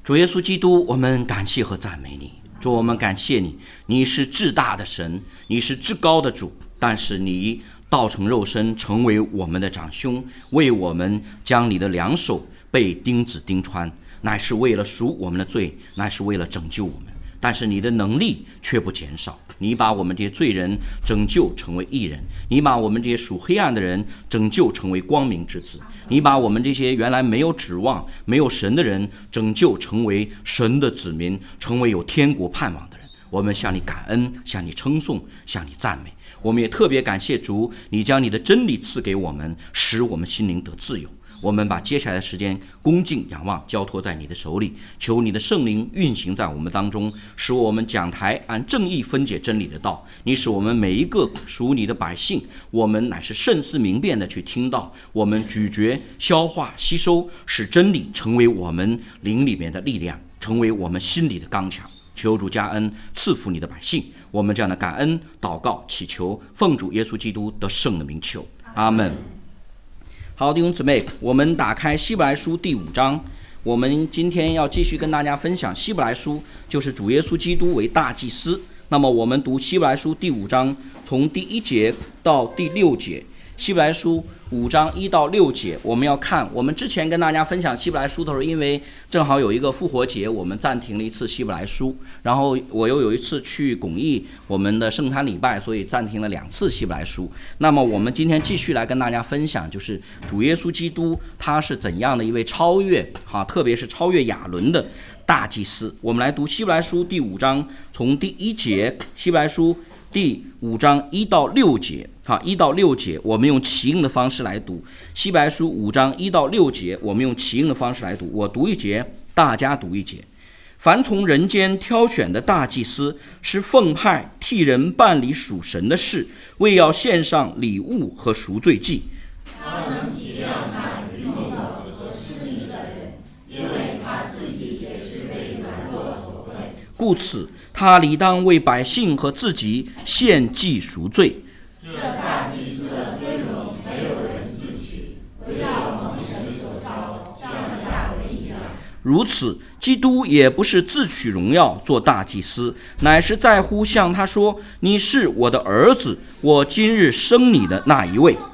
主耶稣基督，我们感谢和赞美你。主，我们感谢你，你是至大的神，你是至高的主，但是你道成肉身，成为我们的长兄，为我们将你的两手被钉子钉穿，乃是为了赎我们的罪，乃是为了拯救我们。但是你的能力却不减少，你把我们这些罪人拯救成为义人，你把我们这些属黑暗的人拯救成为光明之子，你把我们这些原来没有指望没有神的人拯救成为神的子民，成为有天国盼望的人。我们向你感恩，向你称颂，向你赞美。我们也特别感谢主，你将你的真理赐给我们，使我们心灵得自由。我们把接下来的时间恭敬仰望交托在你的手里，求你的圣灵运行在我们当中，使我们讲台按正义分解真理的道。你使我们每一个属你的百姓，我们乃是慎思明辨的去听到，我们咀嚼消化吸收，使真理成为我们灵里面的力量，成为我们心里的刚强。求主加恩赐福你的百姓，我们这样的感恩祷告祈求，奉主耶稣基督得胜的名求，阿们。好，弟兄姊妹，我们打开希伯来书第5章，我们今天要继续跟大家分享希伯来书，就是主耶稣基督为大祭司。那么我们读希伯来书第5章，从第1节到第6节。希伯来书5章1到6节，我们要看，我们之前跟大家分享希伯来书的时候，因为正好有一个复活节，我们暂停了一次希伯来书，然后我又有一次去巩义我们的圣餐礼拜，所以暂停了2次希伯来书。那么我们今天继续来跟大家分享，就是主耶稣基督他是怎样的一位超越特别是超越亚伦的大祭司。我们来读希伯来书第5章，从第1节，希伯来书第5章1到6节，1到6节，我们用起应的方式来读。希伯来书5章1到6节，我们用起应的方式来读。我读一节，大家读一节。凡从人间挑选的大祭司，是奉派替人办理属神的事，为要献上礼物和赎罪祭。 他能体谅那愚蒙的和失迷的人，因为他自己也是被软弱所困。 故此他理当为百姓和自己献祭赎罪。 这大祭司的尊荣没有人自取，不要蒙神所召，像那大卫一样。 如此，基督也不是自取荣耀做大祭司，乃是在乎向他说：“你是我的儿子，我今日生你的那一位。”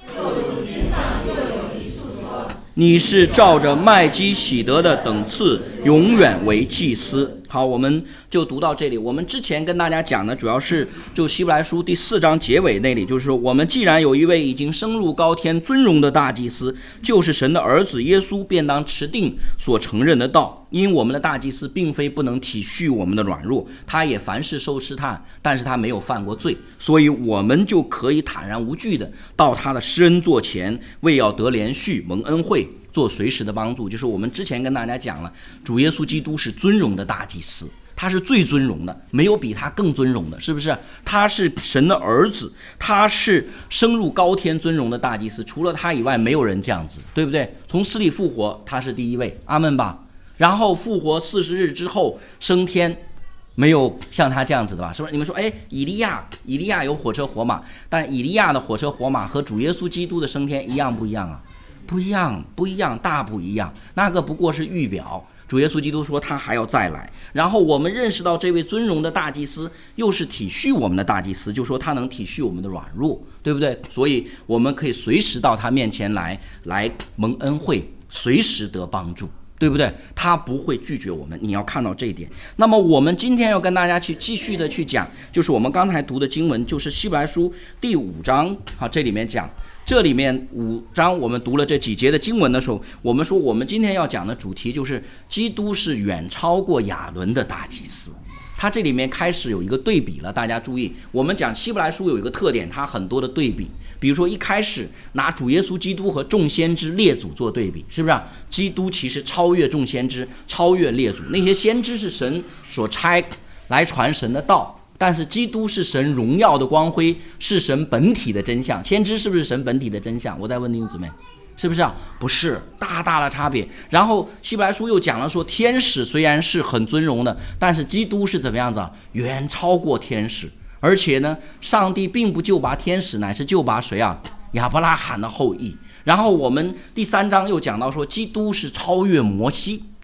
你是照着麦基洗德的等次，永远为祭司。好，我们就读到这里。我们之前跟大家讲的主要是就希伯来书第4章结尾那里，就是说我们既然有一位已经升入高天尊荣的大祭司，就是神的儿子耶稣，便当持定所承认的道。因我们的大祭司并非不能体恤我们的软弱，他也凡事受试探，但是他没有犯过罪，所以我们就可以坦然无惧的到他的施恩座前，为要得连续蒙恩惠，做随时的帮助。就是我们之前跟大家讲了，主耶稣基督是尊荣的大祭司，他是最尊荣的，没有比他更尊荣的，是不是？他是神的儿子，他是升入高天尊荣的大祭司，除了他以外没有人这样子，对不对？从死里复活，他是第一位，阿们吧。然后复活40日之后升天，没有像他这样子的吧？是不是？你们说，以利亚有火车火马，但以利亚的火车火马和主耶稣基督的升天一样不一样啊？不一样，大不一样。那个不过是预表，主耶稣基督说他还要再来。然后我们认识到这位尊荣的大祭司又是体恤我们的大祭司，就说他能体恤我们的软弱，对不对？所以我们可以随时到他面前来蒙恩惠，随时得帮助，对不对？他不会拒绝我们，你要看到这一点。那么我们今天要跟大家去继续的去讲，就是我们刚才读的经文，就是希伯来书第5章，这里面讲，这里面5章我们读了这几节的经文的时候，我们说我们今天要讲的主题就是基督是远超过亚伦的大祭司。它这里面开始有一个对比了，大家注意，我们讲希伯来书有一个特点，它很多的对比。比如说一开始拿主耶稣基督和众先知列祖做对比，是不是？基督其实超越众先知，超越列祖。那些先知是神所差来传神的道，但是基督是神荣耀的光辉，是神本体的真相。先知是不是神本体的真相？我再问弟兄姊妹，是不是啊？不是，大大的差别。然后希伯来书又讲了说，天使虽然是很尊荣的，但是基督是怎么样子啊？远超过天使。而且呢，上帝并不救拔天使，乃是救拔谁啊？亚伯拉罕的后裔。然后我们第3章又讲到说，基督是超越摩西，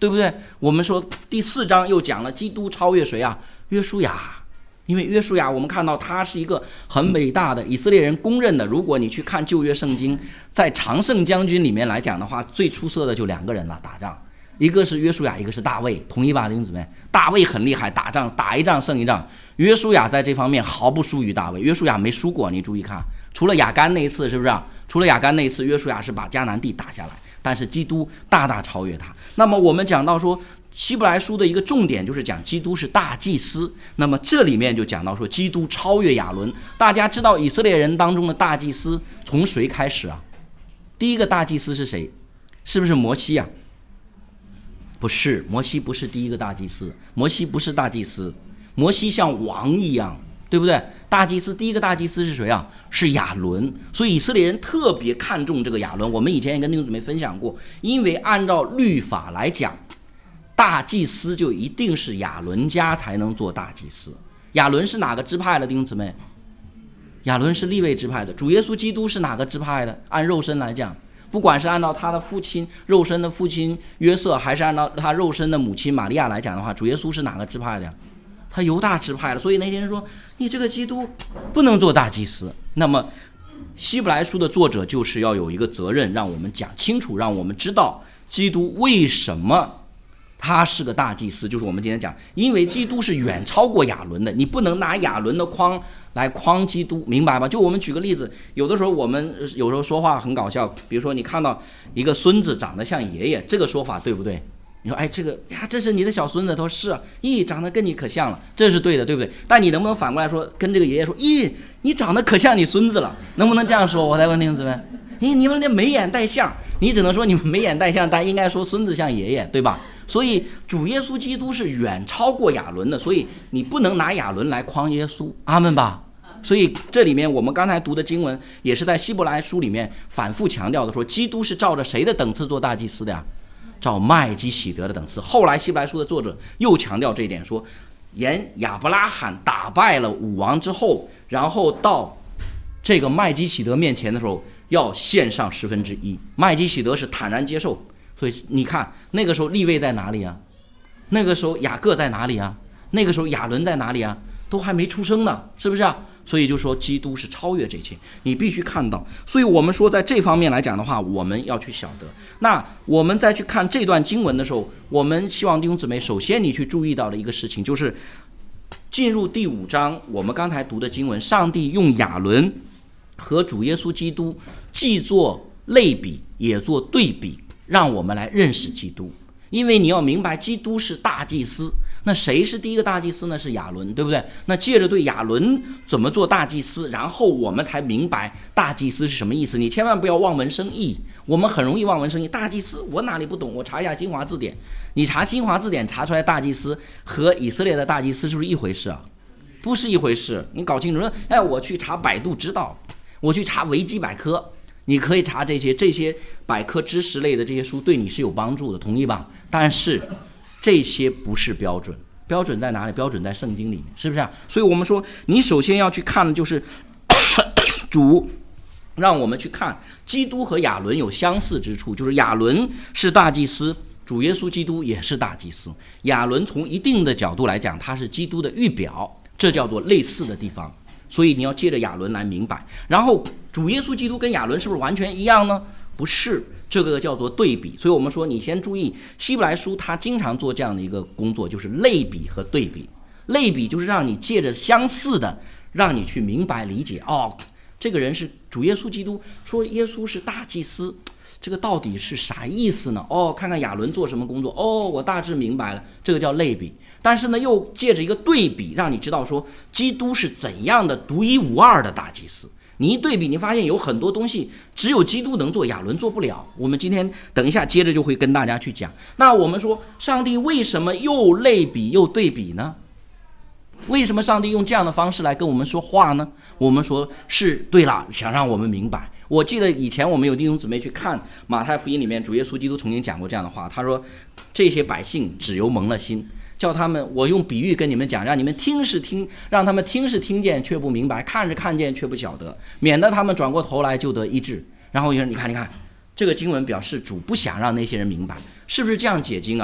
对不对？我们说第4章又讲了基督超越谁啊？约书亚。因为约书亚我们看到他是一个很伟大的以色列人公认的，如果你去看旧约圣经，在常胜将军里面来讲的话，最出色的就2个人了，打仗，一个是约书亚，一个是大卫，同意吧弟兄姊妹？大卫很厉害，打仗打一仗胜一仗，约书亚在这方面毫不输于大卫，约书亚没输过，你注意看，除了亚干那一次，是不是啊？除了亚干那一次，约书亚是把迦南地打下来，但是基督大大超越他。那么我们讲到说希伯来书的一个重点就是讲基督是大祭司，那么这里面就讲到说基督超越亚伦。大家知道以色列人当中的大祭司从谁开始啊？第一个大祭司是谁？是不是摩西啊？不是，摩西不是第一个大祭司，摩西不是大祭司，摩西像王一样，对不对？大祭司第一个大祭司是谁啊？是亚伦。所以以色列人特别看重这个亚伦。我们以前也跟弟兄姊妹分享过，因为按照律法来讲，大祭司就一定是亚伦家才能做大祭司。亚伦是哪个支派的弟兄姊妹？亚伦是利未支派的。主耶稣基督是哪个支派的？按肉身来讲，不管是按照他的父亲肉身的父亲约瑟，还是按照他肉身的母亲玛利亚来讲的话，主耶稣是哪个支派的呀？他犹大支派的。所以那些人说你这个基督不能做大祭司。那么希伯来书的作者就是要有一个责任，让我们讲清楚，让我们知道基督为什么他是个大祭司。就是我们今天讲，因为基督是远超过亚伦的，你不能拿亚伦的框来框基督，明白吗？就我们举个例子，有的时候我们有时候说话很搞笑，比如说你看到一个孙子长得像爷爷，这个说法对不对？你说哎，这个呀，这是你的小孙子。他说是啊，咦，长得跟你可像了，这是对的，对不对？但你能不能反过来说，跟这个爷爷说，咦，你长得可像你孙子了，能不能这样说？我再问弟兄姊妹，你们这眉眼带相，你只能说你们眉眼带相，但应该说孙子像爷爷，对吧？所以主耶稣基督是远超过亚伦的，所以你不能拿亚伦来框耶稣，阿们吧。所以这里面我们刚才读的经文也是在希伯来书里面反复强调的，说基督是照着谁的等次做大祭司的呀？照麦基洗德的等次。后来希伯来书的作者又强调这一点，说沿亚伯拉罕打败了武王之后，然后到这个麦基洗德面前的时候要献上1/10。麦基洗德是坦然接受。所以你看那个时候利未在哪里啊？那个时候雅各在哪里啊？那个时候亚伦在哪里啊？都还没出生呢，是不是啊？所以就说基督是超越这一切，你必须看到。所以我们说在这方面来讲的话，我们要去晓得。那我们再去看这段经文的时候，我们希望弟兄姊妹首先你去注意到的一个事情，就是进入第5章我们刚才读的经文，上帝用亚伦和主耶稣基督既做类比也做对比，让我们来认识基督。因为你要明白基督是大祭司，那谁是第一个大祭司呢？是亚伦，对不对？那借着对亚伦怎么做大祭司，然后我们才明白大祭司是什么意思。你千万不要望文生义，我们很容易望文生义。大祭司我哪里不懂，我查一下新华字典。你查新华字典查出来大祭司和以色列的大祭司是不是一回事啊？不是一回事，你搞清楚。哎，我去查百度知道，我去查维基百科，你可以查这些百科知识类的这些书，对你是有帮助的，同意吧？但是这些不是标准，标准在哪里？标准在圣经里面，是不是啊？所以我们说你首先要去看的就是主让我们去看基督和亚伦有相似之处，就是亚伦是大祭司，主耶稣基督也是大祭司。亚伦从一定的角度来讲，他是基督的预表，这叫做类似的地方。所以你要借着亚伦来明白。然后主耶稣基督跟亚伦是不是完全一样呢？不是，这个叫做对比。所以我们说你先注意，希伯来书他经常做这样的一个工作，就是类比和对比。类比就是让你借着相似的让你去明白理解，哦，这个人是主耶稣基督，说耶稣是大祭司，这个到底是啥意思呢？哦，看看亚伦做什么工作，哦，我大致明白了，这个叫类比。但是呢，又借着一个对比，让你知道说基督是怎样的独一无二的大祭司。你一对比，你发现有很多东西只有基督能做，亚伦做不了。我们今天等一下接着就会跟大家去讲。那我们说上帝为什么又类比又对比呢？为什么上帝用这样的方式来跟我们说话呢？我们说是对了，想让我们明白。我记得以前我们有弟兄姊妹去看马太福音里面，主耶稣基督曾经讲过这样的话，他说这些百姓只由蒙了心，叫他们，我用比喻跟你们讲，让你们听是听，让他们听是听见却不明白，看是看见却不晓得，免得他们转过头来就得医治。然后你看这个经文表示主不想让那些人明白，是不是这样解经啊？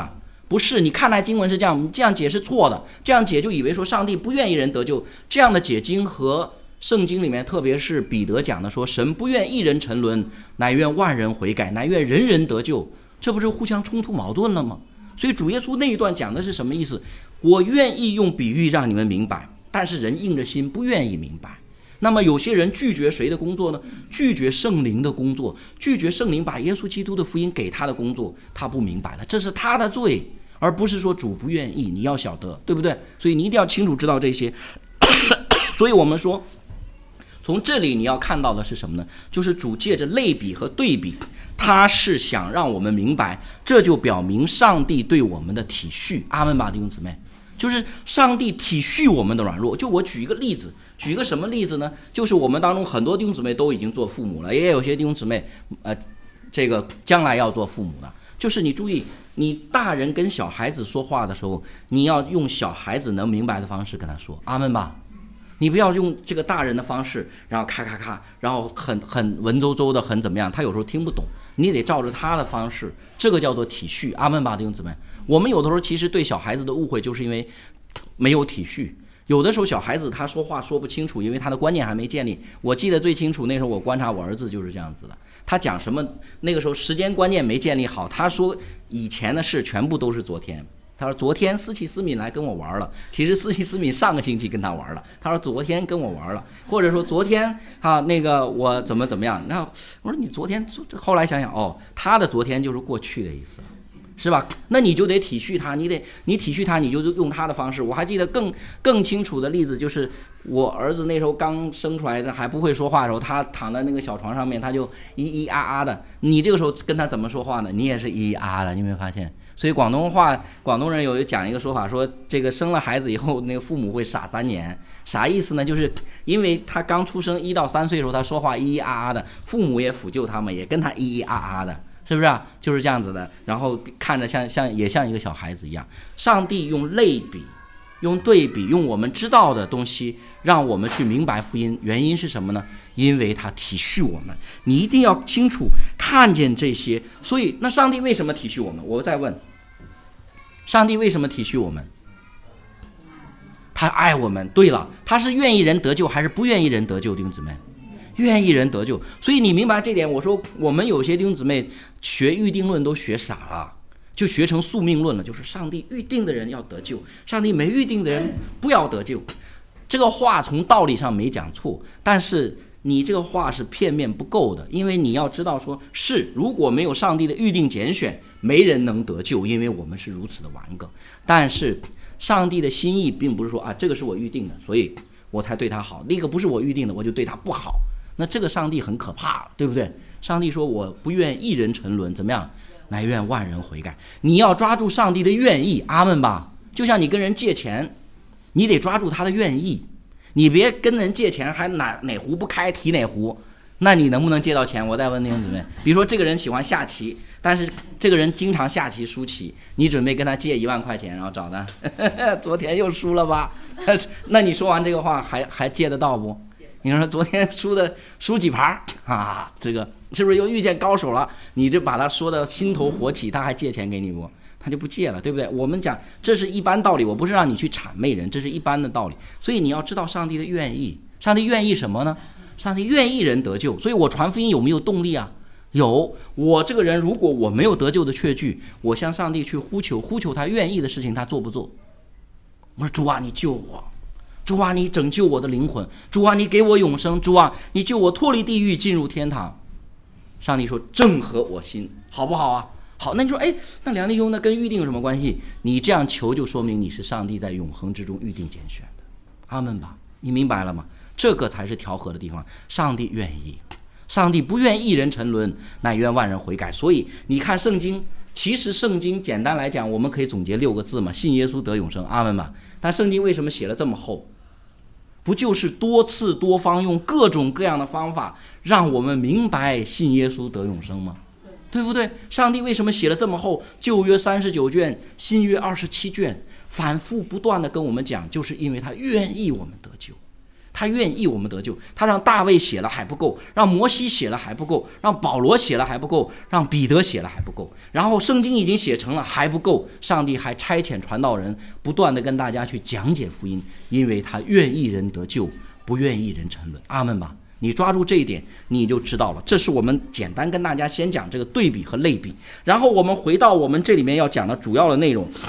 不是，你看来经文是这样，你这样解是错的，这样解就以为说上帝不愿意人得救，这样的解经和圣经里面特别是彼得讲的说神不愿一人沉沦，乃愿万人悔改，乃愿人人得救，这不是互相冲突矛盾了吗？所以主耶稣那一段讲的是什么意思？我愿意用比喻让你们明白，但是人硬着心不愿意明白。那么有些人拒绝谁的工作呢？拒绝圣灵的工作，拒绝圣灵把耶稣基督的福音给他的工作，他不明白了，这是他的罪，而不是说主不愿意，你要晓得，对不对？所以你一定要清楚知道这些。所以我们说从这里你要看到的是什么呢？就是主借着类比和对比，他是想让我们明白，这就表明上帝对我们的体恤。阿们吧，弟兄姊妹，就是上帝体恤我们的软弱。就我举一个例子，举一个什么例子呢？就是我们当中很多弟兄姊妹都已经做父母了，也有些弟兄姊妹这个将来要做父母的。就是你注意，你大人跟小孩子说话的时候，你要用小孩子能明白的方式跟他说，阿们吧。你不要用这个大人的方式，然后咔咔咔，然后很文绉绉的，很怎么样，他有时候听不懂，你得照着他的方式，这个叫做体恤。阿们吧，弟兄姊妹。我们有的时候其实对小孩子的误会就是因为没有体恤，有的时候小孩子他说话说不清楚，因为他的观念还没建立。我记得最清楚，那时候我观察我儿子就是这样子的，他讲什么那个时候时间观念没建立好，他说以前的事全部都是昨天。他说昨天思琪思敏来跟我玩了，其实思琪思敏上个星期跟他玩了。他说昨天跟我玩了，或者说昨天那个我怎么样。然后我说你昨天，后来想想他的昨天就是过去的意思，是吧？那你就得体恤他，你体恤他，你就用他的方式。我还记得更清楚的例子，就是我儿子那时候刚生出来的，还不会说话的时候，他躺在那个小床上面，他就咿咿啊啊的。你这个时候跟他怎么说话呢？你也是咿咿啊啊的，你有没有发现？所以广东人有讲一个说法，说这个生了孩子以后，那个父母会傻3年，啥意思呢？就是因为他刚出生1到3岁的时候，他说话咿咿啊啊的，父母也抚救他们，也跟他咿咿啊啊的，是不是啊？就是这样子的，然后看着也像一个小孩子一样。上帝用类比，用对比，用我们知道的东西，让我们去明白福音。原因是什么呢？因为他体恤我们，你一定要清楚看见这些。所以那上帝为什么体恤我们？我再问，上帝为什么体恤我们？他爱我们。对了，他是愿意人得救还是不愿意人得救？弟兄姊妹，愿意人得救。所以你明白这点，我说我们有些弟兄姊妹学预定论都学傻了，就学成宿命论了，就是上帝预定的人要得救，上帝没预定的人不要得救。这个话从道理上没讲错，但是你这个话是片面不够的，因为你要知道说，是如果没有上帝的预定拣选，没人能得救，因为我们是如此的顽梗。但是上帝的心意并不是说这个是我预定的，所以我才对他好，那个不是我预定的，我就对他不好。那这个上帝很可怕，对不对？上帝说我不愿一人沉沦，怎么样？乃愿万人悔改。你要抓住上帝的愿意，阿们吧。就像你跟人借钱，你得抓住他的愿意，你别跟人借钱还哪壶不开提哪壶，那你能不能借到钱？我再问弟兄姊妹，比如说这个人喜欢下棋，但是这个人经常下棋输棋，你准备跟他借1万块钱，然后找他昨天又输了吧？那你说完这个话还借得到不？你说昨天输几盘这个是不是又遇见高手了？你就把他说的心头火起，他还借钱给你不？他就不借了，对不对？我们讲这是一般道理，我不是让你去谄媚人，这是一般的道理。所以你要知道上帝的愿意，上帝愿意什么呢？上帝愿意人得救。所以我传福音有没有动力啊？有。我这个人如果我没有得救的确据，我向上帝去呼求他愿意的事情，他做不做？我说主啊，你救我，主啊，你拯救我的灵魂，主啊，你给我永生，主啊，你救我脱离地狱进入天堂。上帝说正合我心，好不好啊？好，那你说那梁弟兄那跟预定有什么关系？你这样求就说明你是上帝在永恒之中预定拣选的，阿们吧。你明白了吗？这个才是调和的地方。上帝愿意，上帝不愿一人沉沦，乃愿万人悔改。所以你看圣经，其实圣经简单来讲，我们可以总结6个字嘛，信耶稣得永生，阿们吧。但圣经为什么写了这么厚？不就是多次多方用各种各样的方法让我们明白信耶稣得永生吗？对不对？上帝为什么写了这么厚？旧约39卷，新约27卷，反复不断的跟我们讲，就是因为他愿意我们得救， 他愿意我们得救，他让大卫写了还不够，让摩西写了还不够，让保罗写了还不够，让彼得写了还不够，然后圣经已经写成了还不够，上帝还差遣传道人不断的跟大家去讲解福音，因为他愿意人得救，不愿意人沉沦。阿们吧。你抓住这一点你就知道了。这是我们简单跟大家先讲这个对比和类比，然后我们回到我们这里面要讲的主要的内容，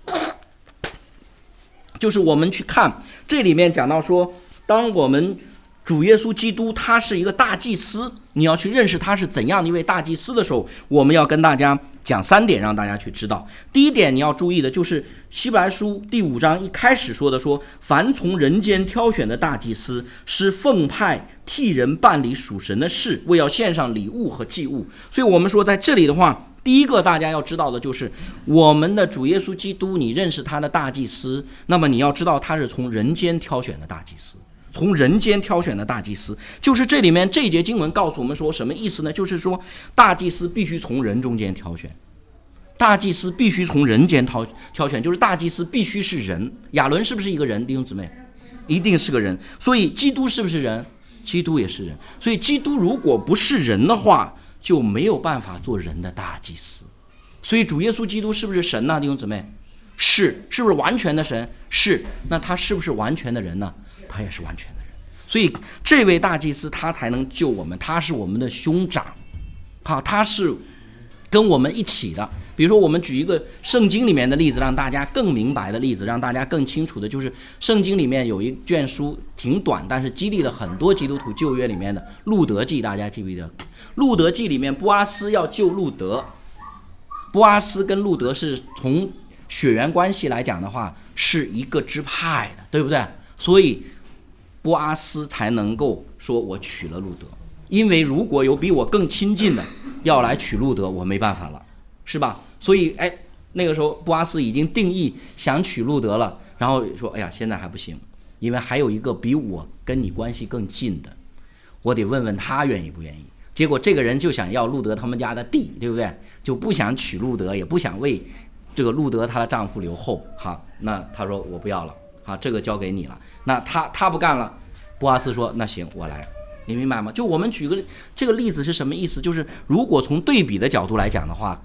就是我们去看这里面讲到说，当我们主耶稣基督他是一个大祭司，你要去认识他是怎样的一位大祭司的时候，我们要跟大家讲3点让大家去知道。第一点你要注意的就是希伯来书第5章一开始说的，说凡从人间挑选的大祭司是奉派替人办理属神的事，为要献上礼物和祭物。所以我们说在这里的话，第一个大家要知道的就是我们的主耶稣基督，你认识他的大祭司，那么你要知道他是从人间挑选的大祭司，从人间挑选的大祭司，就是这里面这一节经文告诉我们说什么意思呢？就是说大祭司必须从人中间挑选，大祭司必须从人间挑选，就是大祭司必须是人。亚伦是不是一个人？弟兄姊妹，一定是个人。所以基督是不是人？基督也是人。所以基督如果不是人的话，就没有办法做人的大祭司。所以主耶稣基督是不是神呢？弟兄姊妹，是不是完全的神？是。那他是不是完全的人呢？他也是完全的人。所以这位大祭司他才能救我们，他是我们的兄长，他是跟我们一起的。比如说我们举一个圣经里面的例子，让大家更明白的例子，让大家更清楚的，就是圣经里面有一卷书挺短，但是激励了很多基督徒，旧约里面的路德记，大家记不记得？路德记里面波阿斯要救路德，波阿斯跟路德是从血缘关系来讲的话是一个支派的，对不对？所以波阿斯才能够说我娶了路德，因为如果有比我更亲近的要来娶路德，我没办法了，是吧？所以那个时候波阿斯已经定义想娶路德了，然后说哎呀现在还不行，因为还有一个比我跟你关系更近的，我得问问他愿意不愿意。结果这个人就想要路德他们家的地，对不对？就不想娶路德，也不想为这个路德她的丈夫留后。好，那他说我不要了，好，这个交给你了。那他不干了，波阿斯说那行我来，你明白吗？就我们举个这个例子是什么意思？就是如果从对比的角度来讲的话，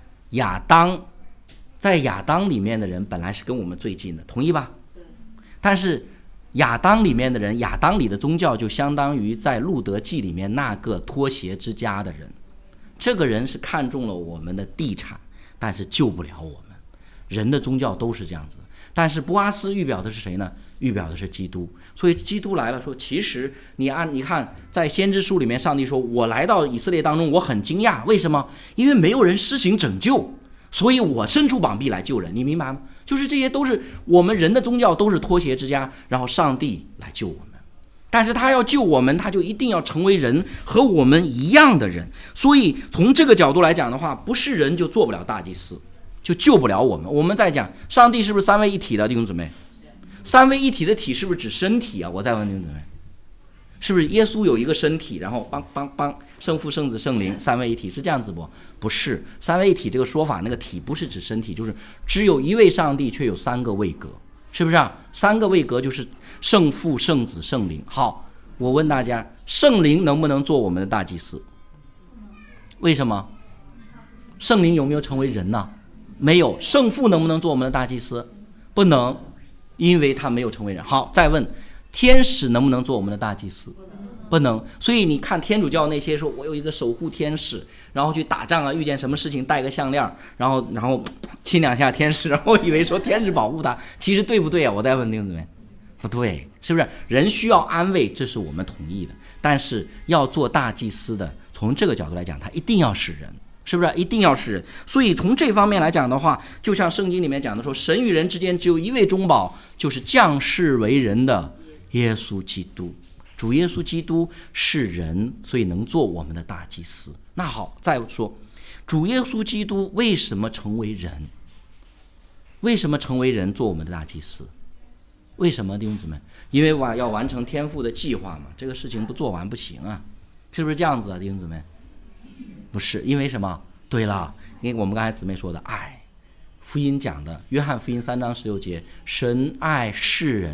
在亚当里面的人本来是跟我们最近的，同意吧？但是亚当里面的人，亚当里的宗教就相当于在路德记里面那个脱鞋之家的人，这个人是看中了我们的地产，但是救不了我们。人的宗教都是这样子，但是波阿斯预表的是谁呢？预表的是基督。所以基督来了，说其实你看在先知书里面，上帝说我来到以色列当中，我很惊讶，为什么？因为没有人施行拯救，所以我伸出膀臂来救人，你明白吗？就是这些都是我们人的宗教都是脱鞋之家，然后上帝来救我们，但是他要救我们，他就一定要成为人，和我们一样的人。所以从这个角度来讲的话，不是人就做不了大祭司，就救不了我们。我们在讲上帝是不是三位一体的？弟兄姊妹，三位一体的体是不是指身体啊？我再问弟兄姊妹，是不是耶稣有一个身体，然后圣父圣子圣灵三位一体，是这样子不？不是，三位一体这个说法，那个体不是指身体，就是只有一位上帝却有3个位格，是不是啊？3个位格就是圣父圣子圣灵。好，我问大家，圣灵能不能做我们的大祭司？为什么？圣灵有没有成为人呢？没有。圣父能不能做我们的大祭司？不能，因为他没有成为人。好，再问，天使能不能做我们的大祭司？不能。所以你看天主教那些说我有一个守护天使，然后去打仗啊，遇见什么事情戴个项链，然后亲2下天使，然后以为说天使保护他，其实对不对啊？我再问弟兄姊妹，不对，是不是？人需要安慰，这是我们同意的，但是要做大祭司的，从这个角度来讲，他一定要是人，是不是？一定要是人。所以从这方面来讲的话，就像圣经里面讲的说，神与人之间只有一位中保，就是降世为人的耶稣基督。主耶稣基督是人，所以能做我们的大祭司。那好，再说主耶稣基督为什么成为人？为什么成为人做我们的大祭司？为什么弟兄姊妹？因为要完成天父的计划嘛，这个事情不做完不行啊，是不是这样子啊？弟兄姊妹，不是，因为什么？对了，因为我们刚才姊妹说的爱，福音讲的约翰福音3章16节，神爱世人，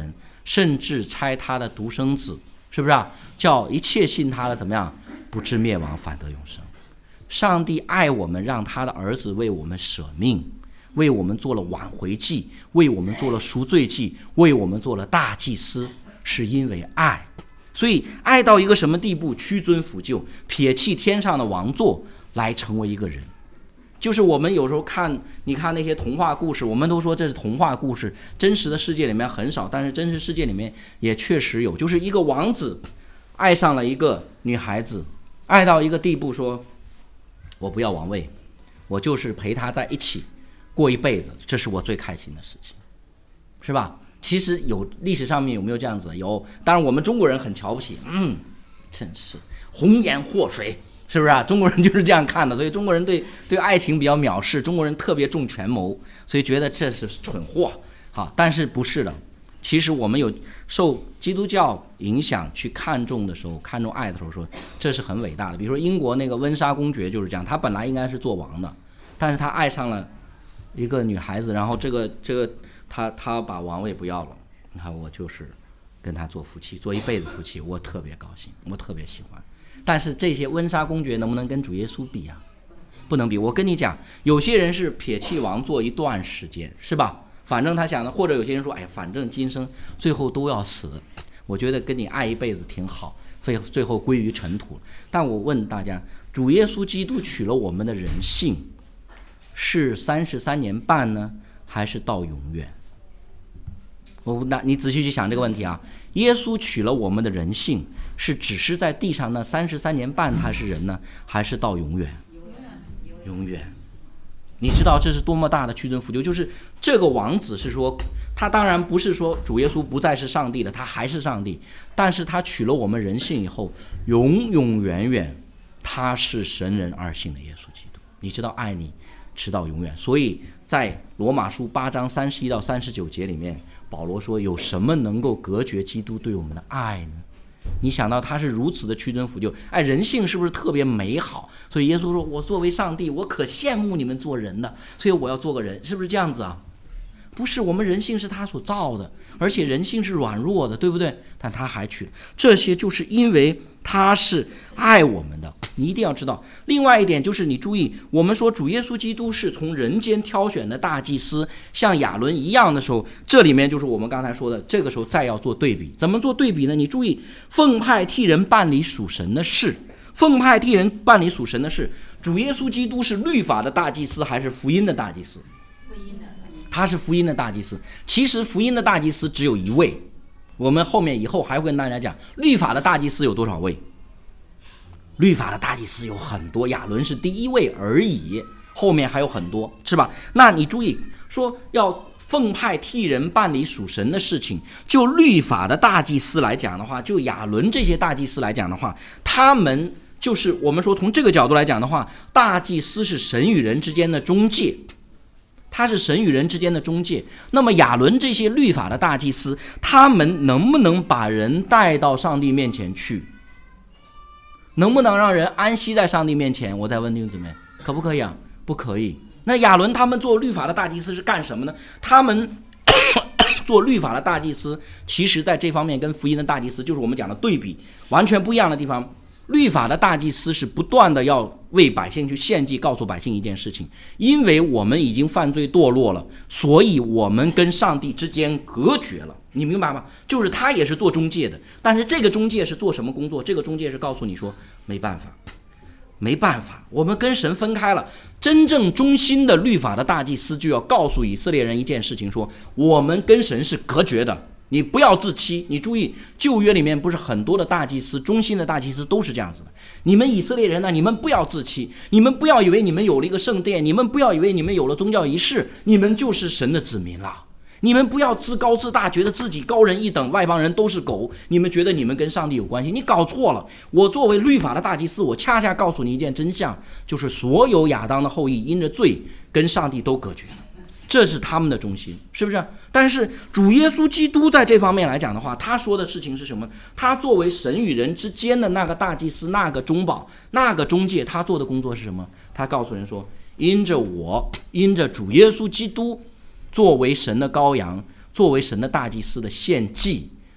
甚至差他的独生子，是不是啊？叫一切信他的怎么样？不至灭亡，反得永生。上帝爱我们，让他的儿子为我们舍命，为我们做了挽回祭，为我们做了赎罪祭，为我们做了大祭司，是因为爱。所以爱到一个什么地步？屈尊俯就，撇弃天上的王座，来成为一个人。就是我们有时候看，你看那些童话故事，我们都说这是童话故事，真实的世界里面很少，但是真实世界里面也确实有。就是一个王子爱上了一个女孩子，爱到一个地步说，我不要王位，我就是陪她在一起过一辈子，这是我最开心的事情，是吧？其实有历史上面有没有这样子？有，当然我们中国人很瞧不起，真是红颜祸水，是不是啊？中国人就是这样看的，所以中国人对爱情比较藐视，中国人特别重权谋，所以觉得这是蠢货。好，但是不是的，其实我们有受基督教影响去看重的时候，看重爱的时候，说这是很伟大的。比如说英国那个温莎公爵就是这样，他本来应该是做王的，但是他爱上了一个女孩子，然后这个他把王位不要了，你看我就是跟他做夫妻，做一辈子夫妻，我特别高兴，我特别喜欢。但是这些温莎公爵能不能跟主耶稣比啊？不能比。我跟你讲，有些人是撇弃王座一段时间，是吧？反正他想的，或者有些人说，反正今生最后都要死，我觉得跟你爱一辈子挺好，最后归于尘土。但我问大家，主耶稣基督取了我们的人性，是33年半呢，还是到永远？你仔细去想这个问题啊。耶稣取了我们的人性，是只是在地上那33年半他是人呢，还是到永远？永远。你知道这是多么大的屈尊俯就？就是这个王子是说，他当然不是说主耶稣不再是上帝了，他还是上帝，但是他取了我们人性以后，永永远远他是神人二性的耶稣基督。你知道爱你直到永远。所以在罗马书8章31到39节里面，保罗说，有什么能够隔绝基督对我们的爱呢？你想到他是如此的屈尊俯就，人性是不是特别美好？所以耶稣说，我作为上帝，我可羡慕你们做人的，所以我要做个人，是不是这样子啊？不是，我们人性是他所造的，而且人性是软弱的，对不对？但他还取这些，就是因为他是爱我们的。你一定要知道。另外一点就是你注意，我们说主耶稣基督是从人间挑选的大祭司，像亚伦一样的时候，这里面就是我们刚才说的，这个时候再要做对比。怎么做对比呢？你注意，奉派替人办理属神的事，奉派替人办理属神的事。主耶稣基督是律法的大祭司还是福音的大祭司？他是福音的大祭司。其实福音的大祭司只有一位，我们以后还会跟大家讲，律法的大祭司有多少位？律法的大祭司有很多，亚伦是第一位而已，后面还有很多，是吧？那你注意说要奉派替人办理属神的事情，就律法的大祭司来讲的话，就亚伦这些大祭司来讲的话，他们就是我们说从这个角度来讲的话，大祭司是神与人之间的中介，他是神与人之间的中介。那么亚伦这些律法的大祭司，他们能不能把人带到上帝面前去？能不能让人安息在上帝面前？我再问弟兄姊妹，可不可以啊？不可以。那亚伦他们做律法的大祭司是干什么呢？他们做律法的大祭司，其实在这方面跟福音的大祭司，就是我们讲的对比完全不一样的地方。律法的大祭司是不断的要为百姓去献祭，告诉百姓一件事情，因为我们已经犯罪堕落了，所以我们跟上帝之间隔绝了，你明白吗？就是他也是做中介的，但是这个中介是做什么工作？这个中介是告诉你说，没办法，我们跟神分开了。真正忠心的律法的大祭司就要告诉以色列人一件事情，说我们跟神是隔绝的，你不要自欺。你注意，旧约里面不是很多的大祭司，忠心的大祭司都是这样子的。你们以色列人呢，你们不要自欺，你们不要以为你们有了一个圣殿，你们不要以为你们有了宗教仪式，你们就是神的子民了。你们不要自高自大，觉得自己高人一等，外邦人都是狗，你们觉得你们跟上帝有关系，你搞错了。我作为律法的大祭司，我恰恰告诉你一件真相，就是所有亚当的后裔因着罪跟上帝都隔绝了，这是他们的中心，是不是？但是主耶稣基督在这方面来讲的话，他说的事情是什么？他作为神与人之间的那个大祭司，那个中保，那个中介，他做的工作是什么？他告诉人说，因着主耶稣基督作为神的羔羊，作为神的大祭司的献祭，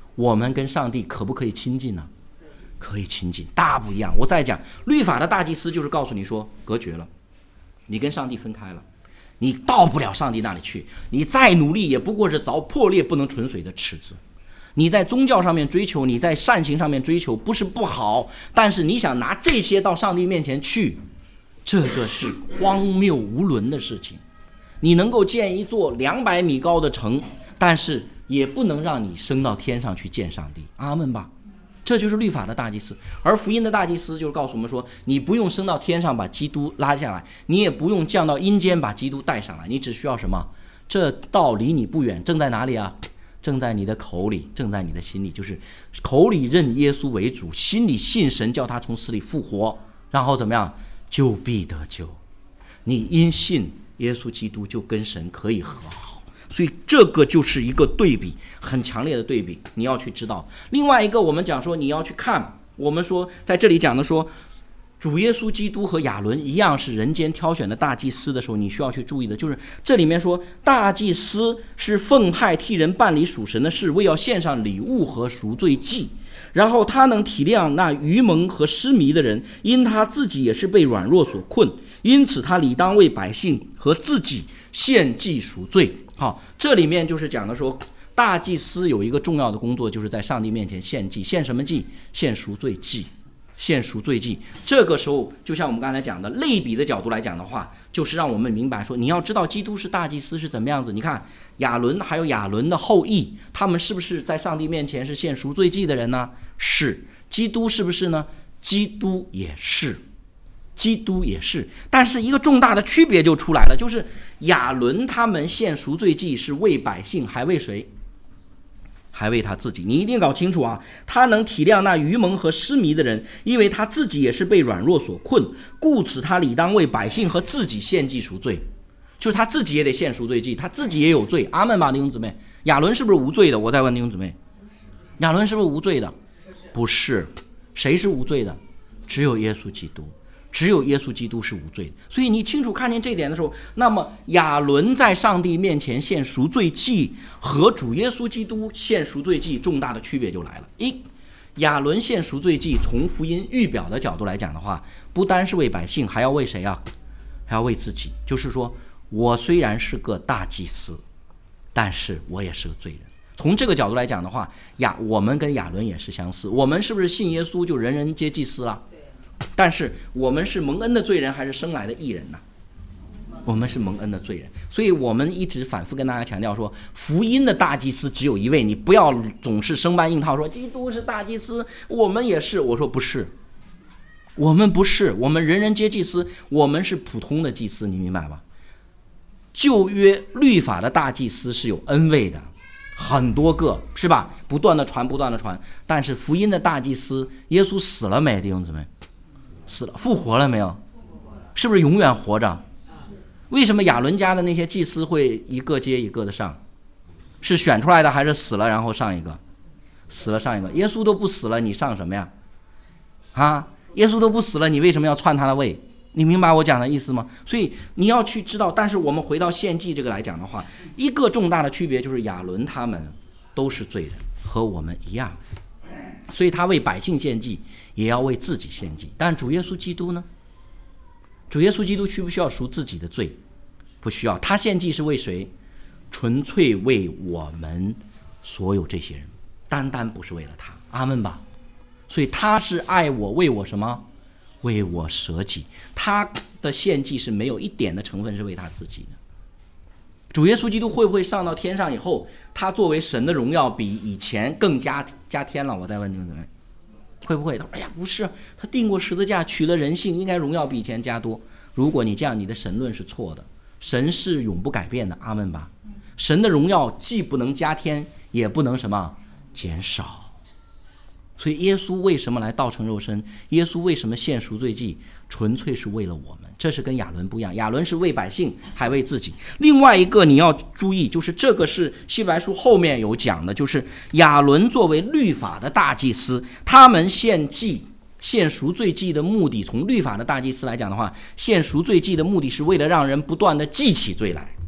我们跟上帝可不可以亲近呢？可以亲近，大不一样。我再讲，律法的大祭司就是告诉你说隔绝了，你跟上帝分开了，你到不了上帝那里去，你再努力也不过是凿破裂不能存水的池子。你在宗教上面追求，你在善行上面追求，不是不好，但是你想拿这些到上帝面前去，这个是荒谬无伦的事情。你能够建一座200米高的城，但是也不能让你升到天上去见上帝。阿们吧。这就是律法的大祭司。而福音的大祭司就是告诉我们说，你不用升到天上把基督拉下来，你也不用降到阴间把基督带上来，你只需要什么？这道离你不远，正在哪里啊？正在你的口里，正在你的心里，就是口里认耶稣为主，心里信神叫他从死里复活，然后怎么样？就必得救。你因信耶稣基督就跟神可以和好。所以这个就是一个对比，很强烈的对比，你要去知道。另外一个我们讲说你要去看，我们说在这里讲的说主耶稣基督和亚伦一样是人间挑选的大祭司的时候，你需要去注意的就是这里面说大祭司是奉派替人办理属神的事，为要献上礼物和赎罪祭，然后他能体谅那愚蒙和失迷的人，因他自己也是被软弱所困，因此他理当为百姓和自己献祭赎罪。好，这里面就是讲的说大祭司有一个重要的工作，就是在上帝面前献祭。献什么祭？献赎罪祭。献赎罪祭。这个时候就像我们刚才讲的类比的角度来讲的话，就是让我们明白说，你要知道基督是大祭司是怎么样子。你看亚伦还有亚伦的后裔，他们是不是在上帝面前是献赎罪祭的人呢？是。基督是不是呢？基督也是，基督也是。但是一个重大的区别就出来了，就是亚伦他们献赎罪祭是为百姓，还为谁？还为他自己。你一定搞清楚啊，他能体谅那愚蒙和失迷的人，因为他自己也是被软弱所困，故此他理当为百姓和自己献祭赎罪。就是他自己也得献赎罪祭，他自己也有罪。阿们吧，弟兄姊妹。亚伦是不是无罪的？我再问弟兄姊妹，亚伦是不是无罪的？不是。谁是无罪的？只有耶稣基督，只有耶稣基督是无罪的。所以你清楚看见这一点的时候，那么亚伦在上帝面前献赎罪祭和主耶稣基督献赎罪祭重大的区别就来了。亚伦献赎罪祭从福音预表的角度来讲的话，不单是为百姓，还要为谁啊？还要为自己。就是说我虽然是个大祭司，但是我也是个罪人。从这个角度来讲的话，我们跟亚伦也是相似。我们是不是信耶稣就人人皆祭司了？但是我们是蒙恩的罪人还是生来的义人呢？我们是蒙恩的罪人。所以我们一直反复跟大家强调说，福音的大祭司只有一位，你不要总是生搬硬套说基督是大祭司，我们也是。我说不是，我们不是，我们人人皆祭司，我们是普通的祭司，你明白吧？旧约律法的大祭司是有恩位的，很多个，是吧？不断的传，不断的传。但是福音的大祭司，耶稣死了没？弟兄姊妹，死了。复活了没有？是不是永远活着？为什么亚伦家的那些祭司会一个接一个的上？是选出来的还是死了然后上一个？死了上一个。耶稣都不死了，你上什么呀？啊，耶稣都不死了，你为什么要篡他的位？你明白我讲的意思吗？所以你要去知道。但是我们回到献祭这个来讲的话，一个重大的区别就是亚伦他们都是罪人，和我们一样，所以他为百姓献祭也要为自己献祭。但主耶稣基督呢？主耶稣基督需不需要赎自己的罪？不需要。他献祭是为谁？纯粹为我们所有这些人，单单不是为了他。阿们吧。所以他是爱我，为我什么？为我舍己。他的献祭是没有一点的成分是为他自己的。主耶稣基督会不会上到天上以后，他作为神的荣耀比以前更加添了？我再问你们怎么样？会不会？他说：“哎呀，不是，他钉过十字架，取了人性，应该荣耀比以前加多。”如果你这样，你的神论是错的。神是永不改变的，阿们吧。神的荣耀既不能加添，也不能什么减少。所以耶稣为什么来道成肉身？耶稣为什么献赎罪祭？纯粹是为了我们。这是跟亚伦不一样，亚伦是为百姓，还为自己。另外一个你要注意，就是这个是希伯来书后面有讲的，就是亚伦作为律法的大祭司，他们献赎罪祭的目的，从律法的大祭司来讲的话，献赎罪祭的目的是为了让人不断的记起罪来，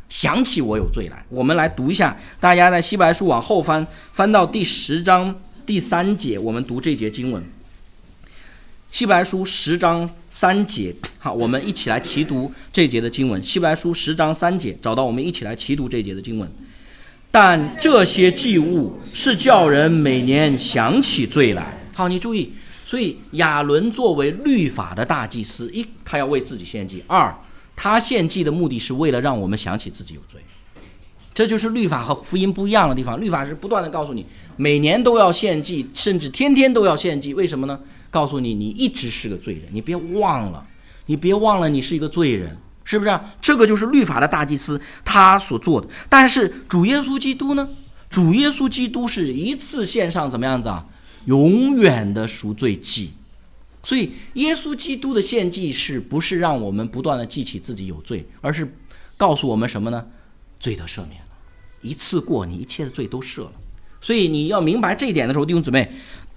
想起我有罪来。我们来读一下，大家在希伯来书往后翻到第10章第3节，我们读这节经文。希伯来书10章3节，好，我们一起来齐读这节的经文。希伯来书10章3节，找到我们一起来齐读这节的经文。但这些祭物是叫人每年想起罪来。好，你注意，所以亚伦作为律法的大祭司，一，他要为自己献祭；二，他献祭的目的是为了让我们想起自己有罪。这就是律法和福音不一样的地方。律法是不断的告诉你每年都要献祭，甚至天天都要献祭。为什么呢？告诉你，你一直是个罪人，你别忘了你是一个罪人，是不是啊？这个就是律法的大祭司他所做的。但是主耶稣基督呢？主耶稣基督是一次献上怎么样子啊？永远的赎罪祭。所以耶稣基督的献祭是不是让我们不断的记起自己有罪，而是告诉我们什么呢？罪得赦免了，一次过你一切的罪都赦了。所以你要明白这一点的时候，弟兄姊妹，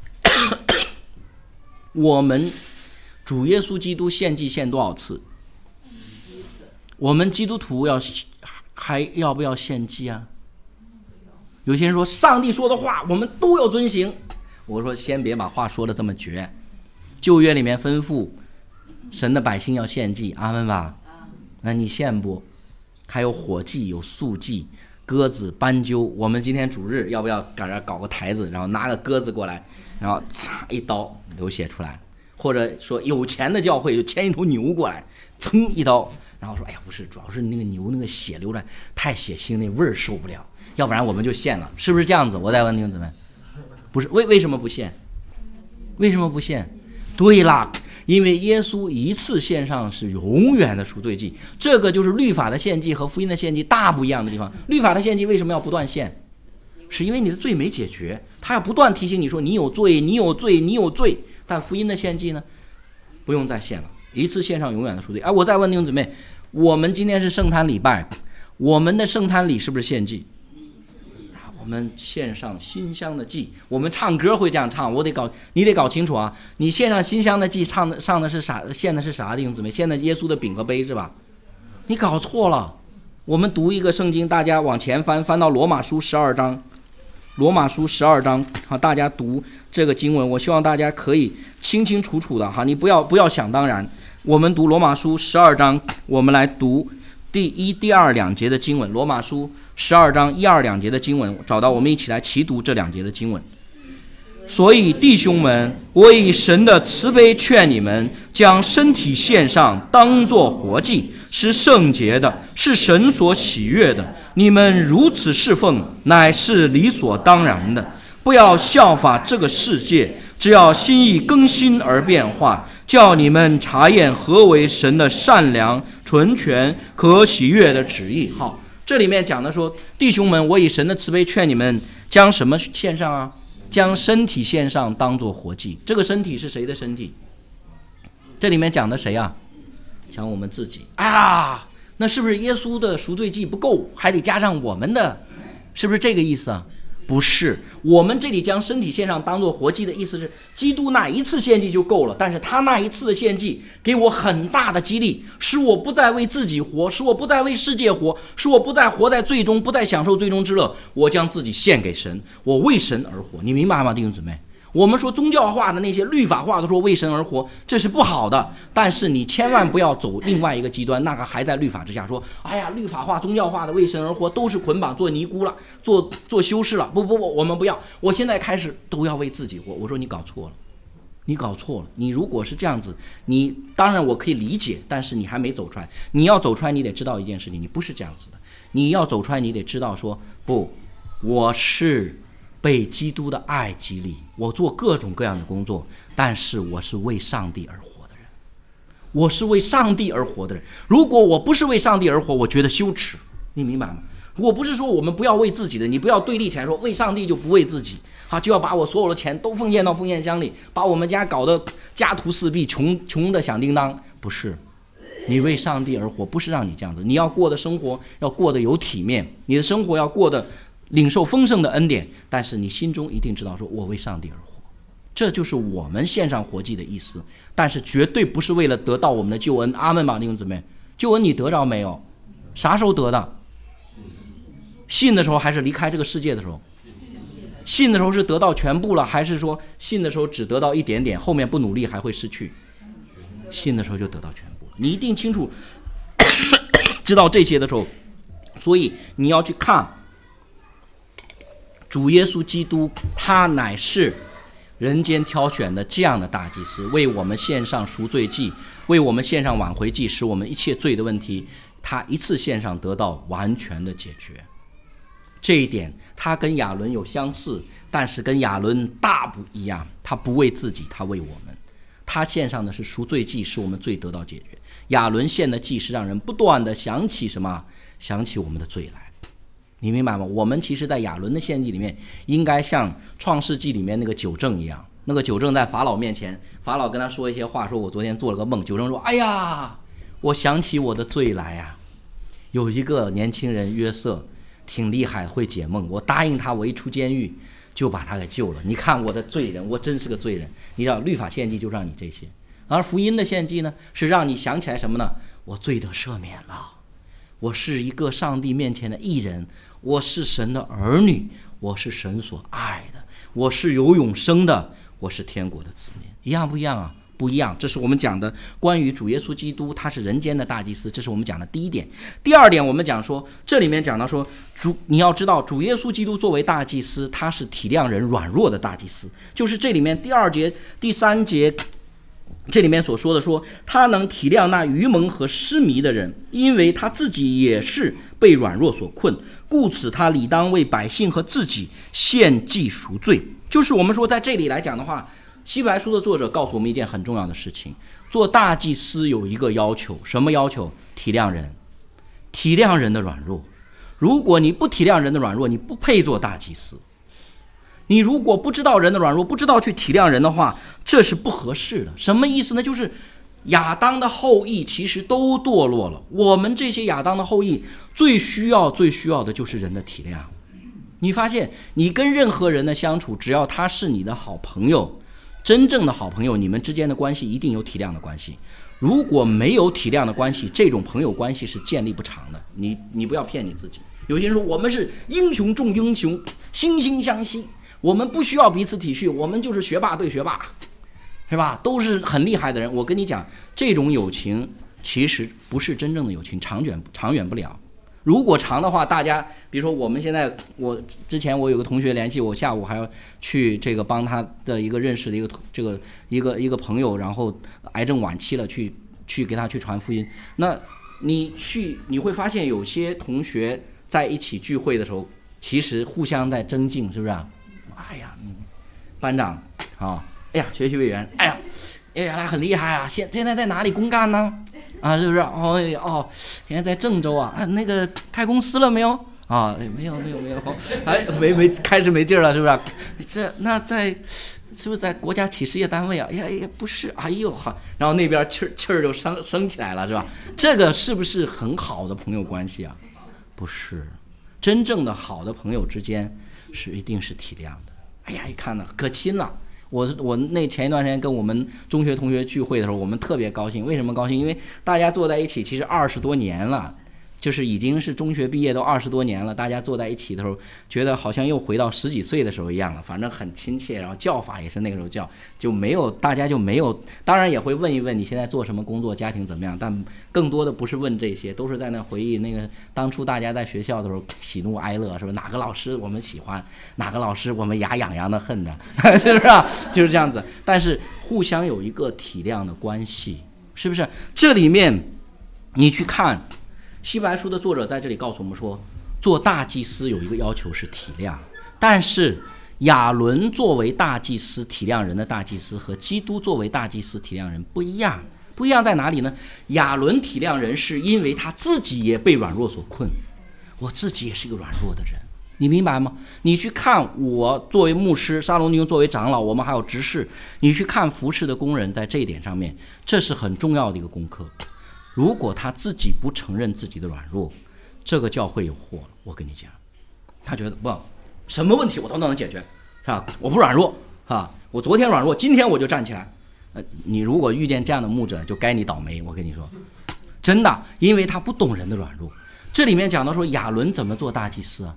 我们主耶稣基督献祭献多少次？我们基督徒还要不要献祭啊？有些人说上帝说的话我们都要遵行，我说先别把话说的这么绝。旧约里面吩咐神的百姓要献祭，阿们吧？那你献不？还有火祭，有素祭，鸽子、斑鸠。我们今天主日要不要赶着搞个台子，然后拿个鸽子过来，然后嚓一刀流血出来？或者说有钱的教会就牵一头牛过来，噌一刀，然后说哎呀不是，主要是那个牛那个血流着太血腥，那味儿受不了，要不然我们就献了，是不是这样子？我再问弟兄姊妹，不是，为什么不献？为什么不献？对啦，因为耶稣一次献上是永远的赎罪祭。这个就是律法的献祭和福音的献祭大不一样的地方。律法的献祭为什么要不断献？是因为你的罪没解决，他要不断提醒你说你有罪，你有罪，你有罪。但福音的献祭呢，不用再献了，一次献上永远的赎罪。我再问弟兄姊妹，我们今天是圣餐礼拜，我们的圣餐礼是不是献祭？我们献上馨香的祭，我们唱歌会这样唱，你得搞清楚啊！你献上馨香的祭，上的是啥？献的是啥？弟兄姊妹，献的耶稣的饼和杯是吧？你搞错了。我们读一个圣经，大家往前翻到罗马书12章。罗马书12章，好，大家读这个经文，我希望大家可以清清楚楚的哈，你不要想当然。我们读罗马书12章，我们来读第1、第2两节的经文。罗马书12章1、2两节的经文，找到，我们一起来齐读这2节的经文。所以弟兄们，我以神的慈悲劝你们，将身体献上，当作活祭，是圣洁的，是神所喜悦的。你们如此侍奉，乃是理所当然的。不要效法这个世界，只要心意更新而变化，叫你们查验何为神的善良、纯全、可喜悦的旨意。好，这里面讲的说，弟兄们，我以神的慈悲劝你们，将什么献上啊？将身体献上，当作活祭。这个身体是谁的身体？这里面讲的谁啊？讲我们自己啊。那是不是耶稣的赎罪祭不够，还得加上我们的？是不是这个意思啊？不是，我们这里将身体献上当作活祭的意思是，基督那一次献祭就够了，但是他那一次的献祭给我很大的激励，使我不再为自己活，使我不再为世界活，使我不再活在最终，不再享受最终之乐，我将自己献给神，我为神而活。你明白吗，弟兄姊妹？我们说宗教化的那些律法化的说为神而活，这是不好的，但是你千万不要走另外一个极端，那个还在律法之下说，哎呀，律法化宗教化的为神而活都是捆绑做尼姑了，做修士了，不，我们不要，我现在开始都要为自己活。我说你搞错了，你搞错了。你如果是这样子，你当然我可以理解，但是你还没走出来。你要走出来，你得知道一件事情，你不是这样子的。你要走出来，你得知道说，不，我是被基督的爱激励，我做各种各样的工作，但是我是为上帝而活的人，我是为上帝而活的人。如果我不是为上帝而活，我觉得羞耻，你明白吗？我不是说我们不要为自己的，你不要对立起来说为上帝就不为自己，就要把我所有的钱都奉献到奉献箱里，把我们家搞得家徒四壁，穷的响叮当。不是，你为上帝而活，不是让你这样子，你要过的生活要过得有体面，你的生活要过得领受丰盛的恩典，但是你心中一定知道说我为上帝而活，这就是我们献上活祭的意思。但是绝对不是为了得到我们的救恩，阿们吧，弟兄姊妹。救恩你得着没有？啥时候得的？ 信的时候还是离开这个世界的时候？信的时候是得到全部了，还是说信的时候只得到一点点，后面不努力还会失去？信的时候就得到全部了。你一定清楚知道这些的时候，所以你要去看主耶稣基督，他乃是人间挑选的这样的大祭司，为我们献上赎罪祭，为我们献上挽回祭，使我们一切罪的问题他一次献上得到完全的解决。这一点他跟亚伦有相似，但是跟亚伦大不一样，他不为自己，他为我们。他献上的是赎罪祭，使我们罪得到解决。亚伦献的祭是让人不断的想起什么？想起我们的罪来。你明白吗？我们其实在亚伦的献祭里面应该像创世纪里面那个酒政一样，那个酒政在法老面前，法老跟他说一些话，说我昨天做了个梦。酒政说，哎呀，我想起我的罪来啊，有一个年轻人约瑟挺厉害，会解梦，我答应他，我一出监狱就把他给救了。你看我的罪人，我真是个罪人。你知道律法献祭就让你这些，而福音的献祭呢，是让你想起来什么呢？我罪得赦免了，我是一个上帝面前的义人，我是神的儿女，我是神所爱的，我是有永生的，我是天国的子民。一样不一样啊？不一样。这是我们讲的关于主耶稣基督，他是人间的大祭司，这是我们讲的第一点。第二点，我们讲说，这里面讲到说，你要知道主耶稣基督作为大祭司，他是体谅人软弱的大祭司，就是这里面第2节第3节这里面所说的，说他能体谅那愚蒙和失迷的人，因为他自己也是被软弱所困，故此他理当为百姓和自己献祭赎罪。就是我们说在这里来讲的话，希伯来书的作者告诉我们一件很重要的事情，做大祭司有一个要求，什么要求？体谅人，体谅人的软弱。如果你不体谅人的软弱，你不配做大祭司。你如果不知道人的软弱，不知道去体谅人的话，这是不合适的。什么意思呢？就是亚当的后裔其实都堕落了，我们这些亚当的后裔最需要的就是人的体谅。你发现你跟任何人的相处，只要他是你的好朋友，真正的好朋友，你们之间的关系一定有体谅的关系。如果没有体谅的关系，这种朋友关系是建立不长的。你不要骗你自己。有些人说我们是英雄重英雄，惺惺相惜，我们不需要彼此体恤，我们就是学霸对学霸，是吧？都是很厉害的人。我跟你讲，这种友情其实不是真正的友情，长远不了。如果长的话，大家比如说我们现在，之前我有个同学联系我，下午还要去这个帮他的一个认识的一个朋友，然后癌症晚期了，去给他去传福音。那你会发现有些同学在一起聚会的时候，其实互相在增进，是不是啊？哎呀，班长啊，哎呀，学习委员，哎呀，原来很厉害啊，现在在哪里公干呢？啊，是不是？哦，现在在郑州啊，那个开公司了没有？啊，没有，哎，没开始没劲了，是不是？是不是在国家企事业单位啊？哎呀，不是，哎呦哈，然后那边气儿就升起来了，是吧？这个是不是很好的朋友关系啊？不是，真正的好的朋友之间一定是体谅的。哎呀，一看呢，可亲了。我那前一段时间跟我们中学同学聚会的时候，我们特别高兴。为什么高兴？因为大家坐在一起，其实20多年了，就是已经是中学毕业都20多年了。大家坐在一起的时候，觉得好像又回到10几岁的时候一样了，反正很亲切。然后叫法也是那个时候叫，大家就没有，当然也会问一问你现在做什么工作，家庭怎么样，但更多的不是问这些，都是在那回忆那个当初大家在学校的时候喜怒哀乐，是吧？哪个老师我们喜欢，哪个老师我们牙痒痒的恨的，是不是啊？就是这样子。但是互相有一个体谅的关系，是不是？这里面你去看希伯来书的作者在这里告诉我们说，做大祭司有一个要求是体谅，但是亚伦作为大祭司体谅人的大祭司和基督作为大祭司体谅人不一样。不一样在哪里呢？亚伦体谅人是因为他自己也被软弱所困，我自己也是一个软弱的人，你明白吗？你去看我作为牧师，沙龙弟兄作为长老，我们还有执事，你去看服侍的工人，在这一点上面，这是很重要的一个功课。如果他自己不承认自己的软弱，这个教会有祸了。我跟你讲，他觉得不，什么问题我都能解决，是吧？我不软弱，我昨天软弱，今天我就站起来。你如果遇见这样的牧者，就该你倒霉。我跟你说，真的，因为他不懂人的软弱。这里面讲到说亚伦怎么做大祭司啊？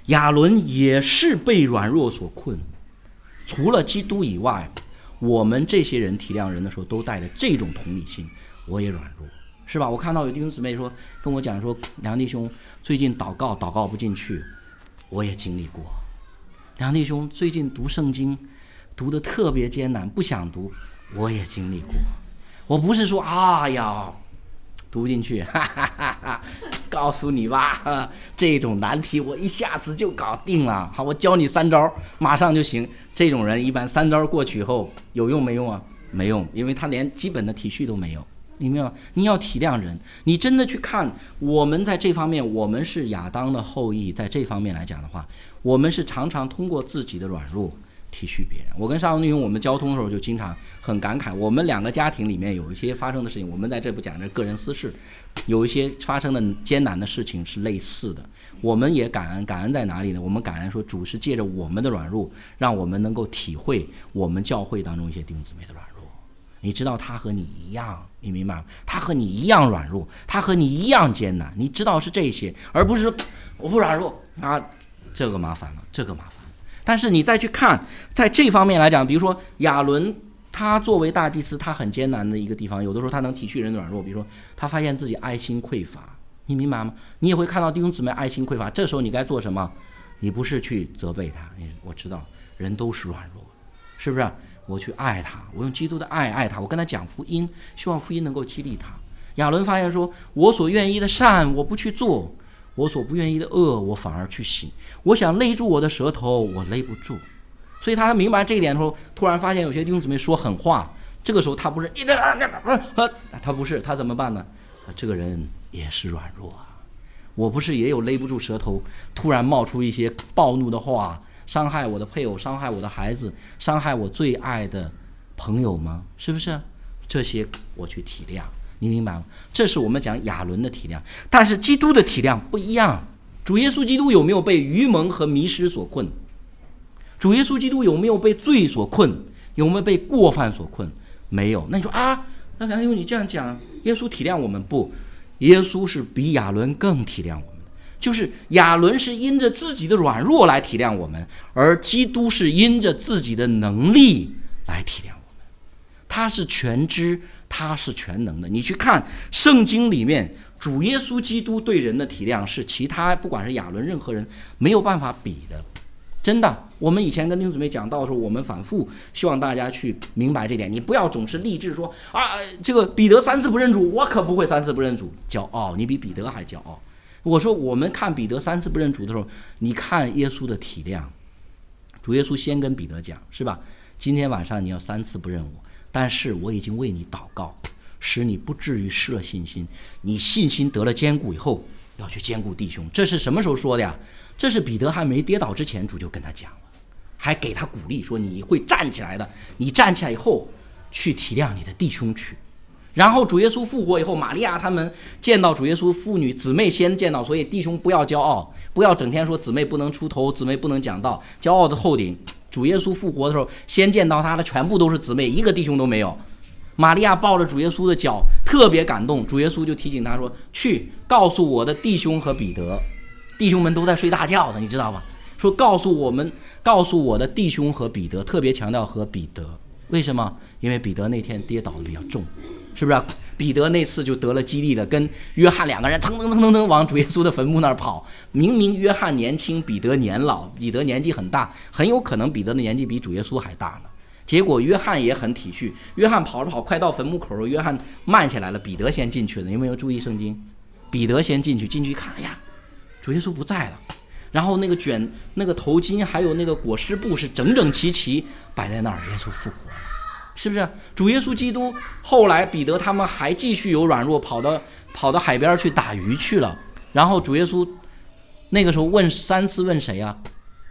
亚伦也是被软弱所困。除了基督以外，我们这些人体谅人的时候都带着这种同理心，我也软弱，是吧？我看到有弟兄姊妹说跟我讲说，梁弟兄最近祷告不进去，我也经历过。梁弟兄最近读圣经读得特别艰难，不想读，我也经历过。我不是说读不进去，告诉你吧，这种难题我一下子就搞定了。好，我教你3招，马上就行。这种人一般3招过去以后有用没用啊？没用，因为他连基本的体恤都没有。你明白吗？你要体谅人，你真的去看我们在这方面，我们是亚当的后裔，在这方面来讲的话，我们是常常通过自己的软弱体恤别人。我跟沙龙弟兄我们交通的时候就经常很感慨，我们2个家庭里面有一些发生的事情，我们在这不讲这个人私事，有一些发生的艰难的事情是类似的。我们也感恩在哪里呢？我们感恩说主是借着我们的软弱，让我们能够体会我们教会当中一些弟兄姊妹的软弱。你知道他和你一样，你明白吗？他和你一样软弱，他和你一样艰难，你知道是这些，而不是说我不软弱啊，这个麻烦了，这个麻烦了。但是你再去看，在这方面来讲，比如说亚伦，他作为大祭司，他很艰难的一个地方，有的时候他能体恤人的软弱，比如说他发现自己爱心匮乏，你明白吗？你也会看到弟兄姊妹爱心匮乏，这时候你该做什么？你不是去责备他，我知道人都是软弱，是不是？我去爱他，我用基督的爱他，我跟他讲福音，希望福音能够激励他。亚伦发现说，我所愿意的善我不去做，我所不愿意的恶我反而去行，我想勒住我的舌头我勒不住。所以他明白这一点的时候，突然发现有些弟兄姊妹说狠话，这个时候他不是他不是，他怎么办呢？他这个人也是软弱啊，我不是也有勒不住舌头，突然冒出一些暴怒的话，伤害我的配偶，伤害我的孩子，伤害我最爱的朋友吗？是不是？这些我去体谅，你明白吗？这是我们讲亚伦的体谅，但是基督的体谅不一样。主耶稣基督有没有被愚蒙和迷失所困？主耶稣基督有没有被罪所困？有没有被过犯所困？没有。那你说那梁弟兄你这样讲，耶稣体谅我们不？耶稣是比亚伦更体谅我们。就是亚伦是因着自己的软弱来体谅我们，而基督是因着自己的能力来体谅我们。他是全知，他是全能的。你去看圣经里面，主耶稣基督对人的体谅是其他不管是亚伦任何人没有办法比的。真的，我们以前跟弟兄姊妹讲到的时候，我们反复希望大家去明白这点。你不要总是立志说这个彼得3次不认主，我可不会3次不认主，骄傲，你比彼得还骄傲。我说我们看彼得3次不认主的时候，你看耶稣的体谅。主耶稣先跟彼得讲，是吧？今天晚上你要3次不认我，但是我已经为你祷告，使你不至于失了信心。你信心得了坚固以后，要去坚固弟兄。这是什么时候说的呀？这是彼得还没跌倒之前，主就跟他讲了，还给他鼓励说你会站起来的，你站起来以后去体谅你的弟兄去。然后主耶稣复活以后，玛利亚他们见到主耶稣，妇女姊妹先见到，所以弟兄不要骄傲，不要整天说姊妹不能出头，姊妹不能讲道，骄傲的透顶。主耶稣复活的时候，先见到他的全部都是姊妹，一个弟兄都没有。玛利亚抱着主耶稣的脚，特别感动。主耶稣就提醒他说，去告诉我的弟兄和彼得，弟兄们都在睡大觉的，你知道吧？说告诉我的弟兄和彼得，特别强调和彼得。为什么？因为彼得那天跌倒的比较重，是不是？彼得那次就得了激励了，跟约翰2个人腾往主耶稣的坟墓那儿跑。明明约翰年轻，彼得年老，彼得年纪很大，很有可能彼得的年纪比主耶稣还大呢。结果约翰也很体恤，约翰跑着跑，快到坟墓口，约翰慢下来了，彼得先进去了。有没有注意圣经？彼得先进去一看，哎呀，主耶稣不在了。然后那个卷那个头巾还有那个裹尸布是整整齐齐摆在那儿，耶稣复活了，是不是？主耶稣基督后来彼得他们还继续有软弱，跑到海边去打鱼去了。然后主耶稣那个时候3次问谁啊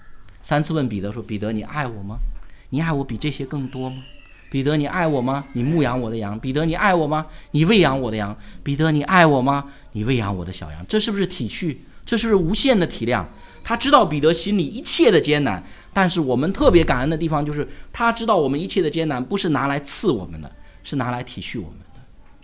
？3次问彼得说，彼得你爱我吗？你爱我比这些更多吗？彼得你爱我吗？你牧养我的羊。彼得你爱我吗？你喂养我的羊。彼得你爱我吗？你喂养我的小羊。这是不是体恤？这是不是无限的体谅？他知道彼得心里一切的艰难，但是我们特别感恩的地方就是他知道我们一切的艰难不是拿来刺我们的，是拿来体恤我们的，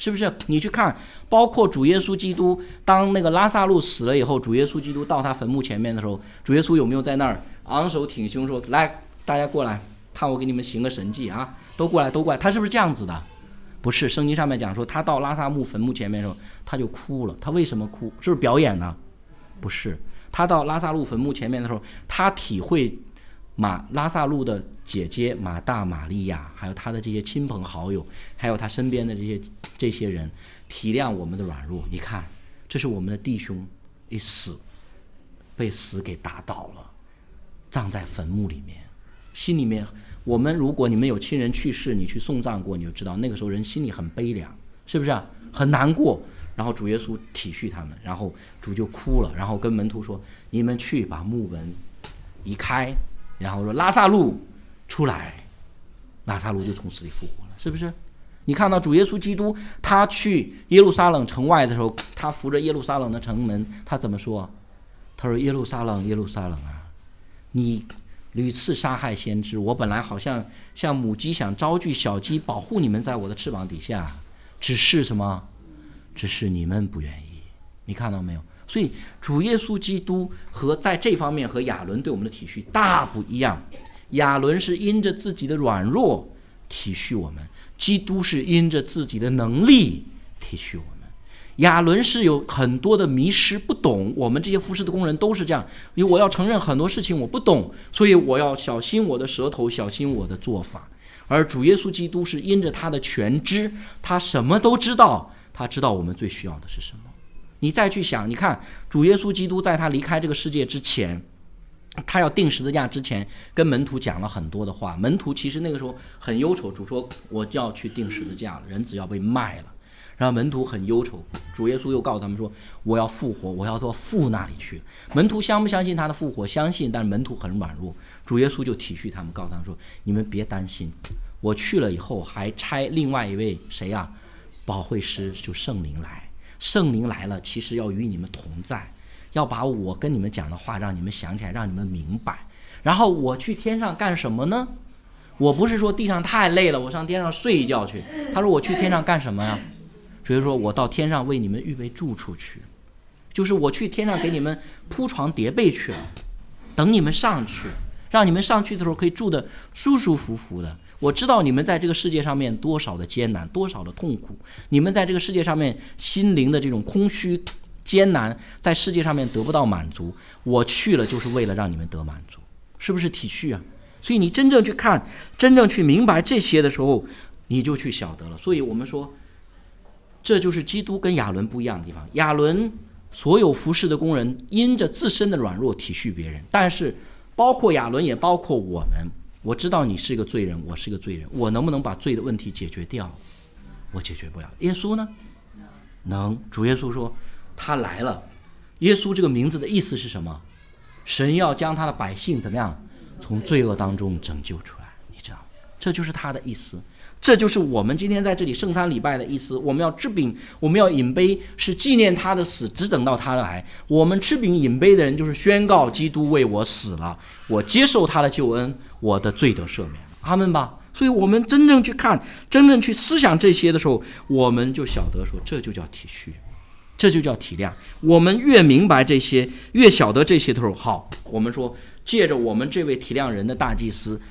是不是？你去看，包括主耶稣基督，当那个拉撒路死了以后，主耶稣基督到他坟墓前面的时候，主耶稣有没有在那儿昂首挺胸说：“来，大家过来，看我给你们行个神迹啊！都过来，都过来。”他是不是这样子的？不是，圣经上面讲说，他到拉撒路坟墓前面的时候，他就哭了。他为什么哭？是不是表演呢？不是，他到拉撒路坟墓前面的时候，他体会拉撒路的姐姐马大、玛利亚，还有他的这些亲朋好友，还有他身边的这些人，体谅我们的软弱。你看，这是我们的弟兄一死，被死给打倒了，葬在坟墓里面，心里面。我们如果你们有亲人去世，你去送葬过，你就知道那个时候人心里很悲凉，是不是啊？很难过。然后主耶稣体恤他们，然后主就哭了，然后跟门徒说：“你们去把墓门移开。”然后说：“拉撒路出来。”拉撒路就从死里复活了，是不是？你看到主耶稣基督他去耶路撒冷城外的时候，他扶着耶路撒冷的城门，他怎么说？他说：“耶路撒冷，耶路撒冷啊，你屡次杀害先知，我本来好像母鸡想招聚小鸡，保护你们在我的翅膀底下，只是什么？只是你们不愿意。”你看到没有？所以主耶稣基督和在这方面和亚伦对我们的体恤大不一样。亚伦是因着自己的软弱体恤我们，基督是因着自己的能力体恤我们。亚伦是有很多的迷失，不懂，我们这些服侍的工人都是这样，因为我要承认很多事情我不懂，所以我要小心我的舌头，小心我的做法。而主耶稣基督是因着他的全知，他什么都知道，他知道我们最需要的是什么。你再去想，你看主耶稣基督在他离开这个世界之前，他要钉十字架之前，跟门徒讲了很多的话。门徒其实那个时候很忧愁，主说我就要去钉十字架了，人子要被卖了。然后门徒很忧愁，主耶稣又告诉他们说：“我要复活，我要到父那里去。”门徒相不相信他的复活？相信，但门徒很软弱。主耶稣就体恤他们，告诉他们说：“你们别担心，我去了以后还差另外一位谁啊？保惠师，就圣灵来。圣灵来了，其实要与你们同在，要把我跟你们讲的话让你们想起来，让你们明白。然后我去天上干什么呢？我不是说地上太累了，我上天上睡一觉去。他说我去天上干什么呀？所以说我到天上为你们预备住处去，就是我去天上给你们铺床叠被去了，等你们上去，让你们上去的时候可以住得舒舒服服的。我知道你们在这个世界上面多少的艰难，多少的痛苦，你们在这个世界上面心灵的这种空虚艰难，在世界上面得不到满足，我去了就是为了让你们得满足，是不是体恤啊？所以你真正去看，真正去明白这些的时候，你就去晓得了。所以我们说，这就是基督跟亚伦不一样的地方。亚伦所有服侍的工人因着自身的软弱体恤别人，但是包括亚伦也包括我们，我知道你是个罪人，我是个罪人，我能不能把罪的问题解决掉？我解决不了。耶稣呢？能。主耶稣说他来了。耶稣这个名字的意思是什么？神要将他的百姓怎么样从罪恶当中拯救出来，你知道，这就是他的意思。这就是我们今天在这里圣餐礼拜的意思。我们要吃饼，我们要饮杯，是纪念他的死，只等到他来。我们吃饼饮杯的人，就是宣告基督为我死了，我接受他的救恩，我的罪得赦免。阿们吧。所以我们真正去看，真正去思想这些的时候，我们就晓得说，这就叫体恤，这就叫体谅。我们越明白这些，越晓得这些的时候，好，我们说借着我们这位体谅人的大祭司，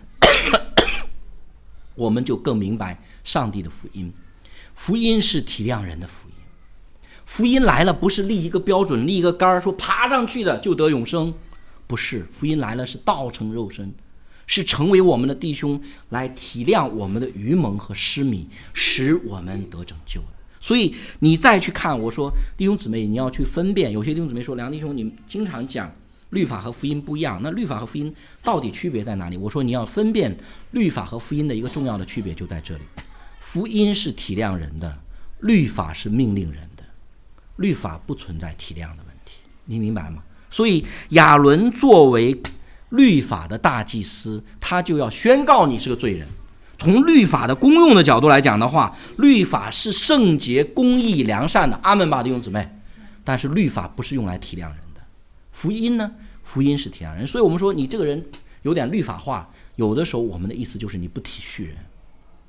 我们就更明白上帝的福音。福音是体谅人的福音。福音来了，不是立一个标准，立一个杆，说爬上去的就得永生，不是。福音来了是道成肉身，是成为我们的弟兄，来体谅我们的愚蒙和失迷，使我们得拯救。所以你再去看，我说弟兄姊妹，你要去分辨。有些弟兄姊妹说，梁弟兄，你经常讲律法和福音不一样，那律法和福音到底区别在哪里？我说你要分辨律法和福音的一个重要的区别就在这里。福音是体谅人的，律法是命令人的。律法不存在体谅的问题，你明白吗？所以亚伦作为律法的大祭司，他就要宣告你是个罪人。从律法的功用的角度来讲的话，律法是圣洁、公义、良善的。阿们吧，弟兄姊妹。但是律法不是用来体谅人的。福音呢？福音是体谅人。所以我们说你这个人有点律法化，有的时候我们的意思就是你不体恤人，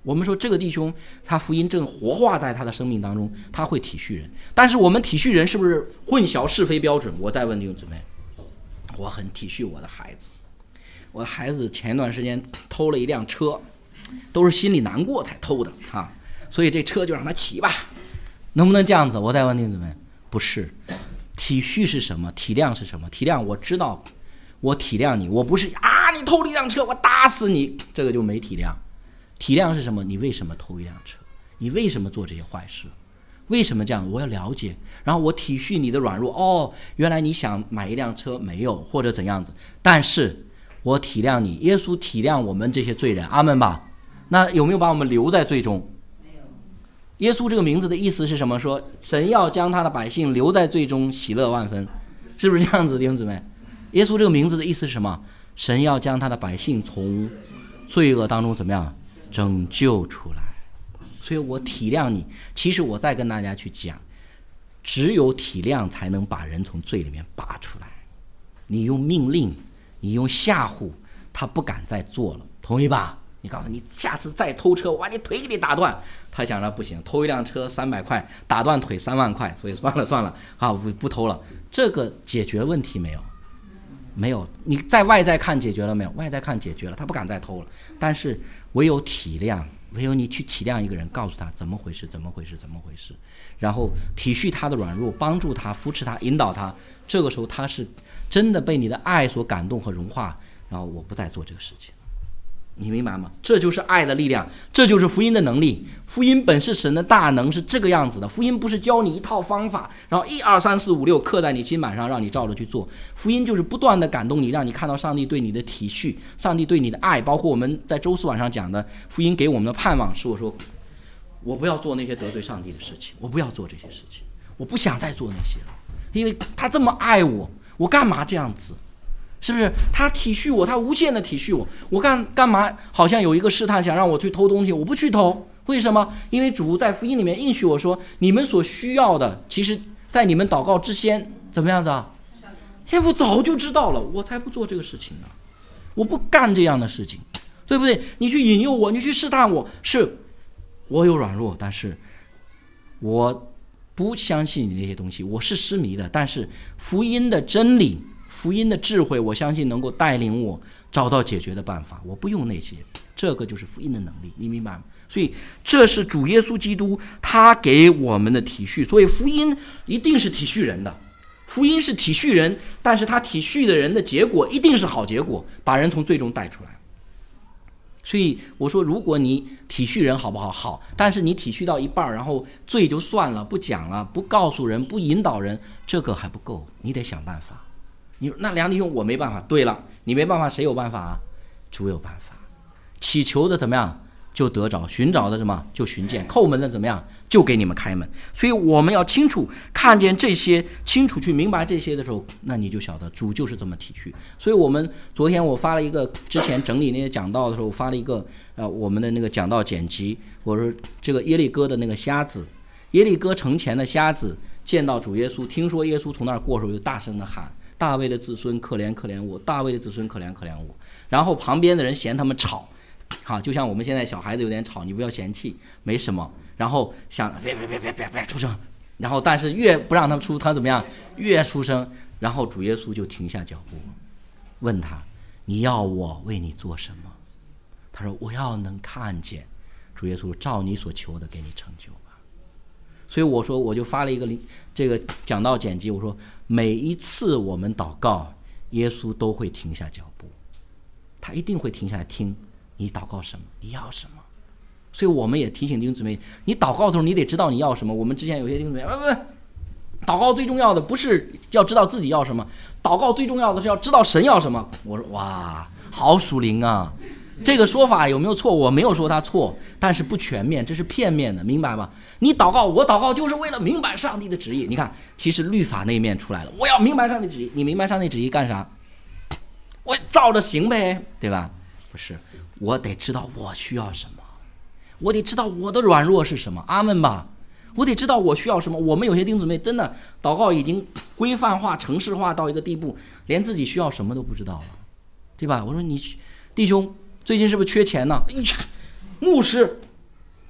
我们说这个弟兄他福音正活化在他的生命当中，他会体恤人。但是我们体恤人是不是混淆是非标准？我再问弟兄姊妹，我很体恤我的孩子，我的孩子前段时间偷了一辆车，都是心里难过才偷的啊，所以这车就让他骑吧，能不能这样子？我再问弟兄姊妹，不是。体恤是什么？体谅是什么？体谅我知道，我体谅你，我不是你偷了一辆车我打死你，这个就没体谅。体谅是什么？你为什么偷一辆车？你为什么做这些坏事？为什么这样？我要了解，然后我体恤你的软弱。原来你想买一辆车没有，或者怎样子，但是我体谅你。耶稣体谅我们这些罪人，阿们吧。那有没有把我们留在罪中？没有。耶稣这个名字的意思是什么？说神要将他的百姓留在罪中，喜乐万分，是不是这样子，弟兄姊妹？耶稣这个名字的意思是什么？神要将他的百姓从罪恶当中怎么样拯救出来。所以我体谅你。其实我再跟大家去讲，只有体谅才能把人从罪里面拔出来。你用命令，你用吓唬，他不敢再做了，同意吧？你告诉你下次再偷车，我把你腿给你打断。他想着不行，偷一辆车300块，打断腿3万块，所以算了啊，不偷了。这个解决问题没有？没有。你在外在看解决了没有？外在看解决了，他不敢再偷了。但是唯有体谅，唯有你去体谅一个人，告诉他怎么回事，然后体恤他的软弱，帮助他，扶持他，引导他。这个时候他是真的被你的爱所感动和融化，然后我不再做这个事情。你明白吗？这就是爱的力量，这就是福音的能力。福音本是神的大能，是这个样子的。福音不是教你一套方法，然后1、2、3、4、5、6刻在你心板上，让你照着去做。福音就是不断的感动你，让你看到上帝对你的体恤，上帝对你的爱。包括我们在周4晚上讲的福音给我们的盼望，是我说我不要做那些得罪上帝的事情，我不要做这些事情，我不想再做那些了，因为他这么爱我，我干嘛这样子？是不是他体恤我，他无限的体恤我，我干嘛好像有一个试探想让我去偷东西，我不去偷。为什么？因为主在福音里面应许我说，你们所需要的，其实在你们祷告之先怎么样子啊？天父早就知道了，我才不做这个事情呢，我不干这样的事情，对不对？你去引诱我，你去试探我，是我有软弱，但是我不相信你那些东西，我是失迷的，但是福音的真理，福音的智慧，我相信能够带领我找到解决的办法，我不用那些，这个就是福音的能力，你明白吗？所以这是主耶稣基督他给我们的体恤，所以福音一定是体恤人的，福音是体恤人，但是他体恤的人的结果一定是好结果，把人从罪中带出来。所以我说，如果你体恤人好不好？好，但是你体恤到一半，然后罪就算了，不讲了，不告诉人，不引导人，这个还不够，你得想办法。你说那梁弟兄我没办法，对了，你没办法，谁有办法啊？主有办法。祈求的怎么样就得着，寻找的什么就寻见，叩门的怎么样就给你们开门。所以我们要清楚看见这些，清楚去明白这些的时候，那你就晓得主就是这么体恤。所以我们昨天我发了一个，之前整理那些讲道的时候发了一个我们的那个讲道剪辑，我说这个耶利哥的那个瞎子，耶利哥城前的瞎子见到主耶稣，听说耶稣从那儿过的时候就大声的喊，大卫的子孙可怜可怜我，大卫的子孙可怜可怜我。然后旁边的人嫌他们吵，就像我们现在小孩子有点吵，你不要嫌弃，没什么。然后想别出声，然后但是越不让他出，他怎么样越出声。然后主耶稣就停下脚步，问他：你要我为你做什么？他说：我要能看见。主耶稣照你所求的给你成就吧。所以我说，我就发了一个这个讲道简介，我说每一次我们祷告，耶稣都会停下脚步，他一定会停下来听你祷告什么，你要什么。所以我们也提醒弟兄姊妹，你祷告的时候你得知道你要什么。我们之前有些弟兄姊妹祷告最重要的不是要知道自己要什么，祷告最重要的是要知道神要什么。我说哇，好属灵啊！这个说法有没有错？我没有说他错，但是不全面，这是片面的，明白吧？你祷告，我祷告就是为了明白上帝的旨意。你看，其实律法那一面出来了，我要明白上帝旨意。你明白上帝旨意干啥？我照着行呗，对吧？不是，我得知道我需要什么，我得知道我的软弱是什么。阿们吧！我得知道我需要什么。我们有些弟兄姊妹真的祷告已经规范化、程式化到一个地步，连自己需要什么都不知道了，对吧？我说你弟兄最近是不是缺钱呢？牧师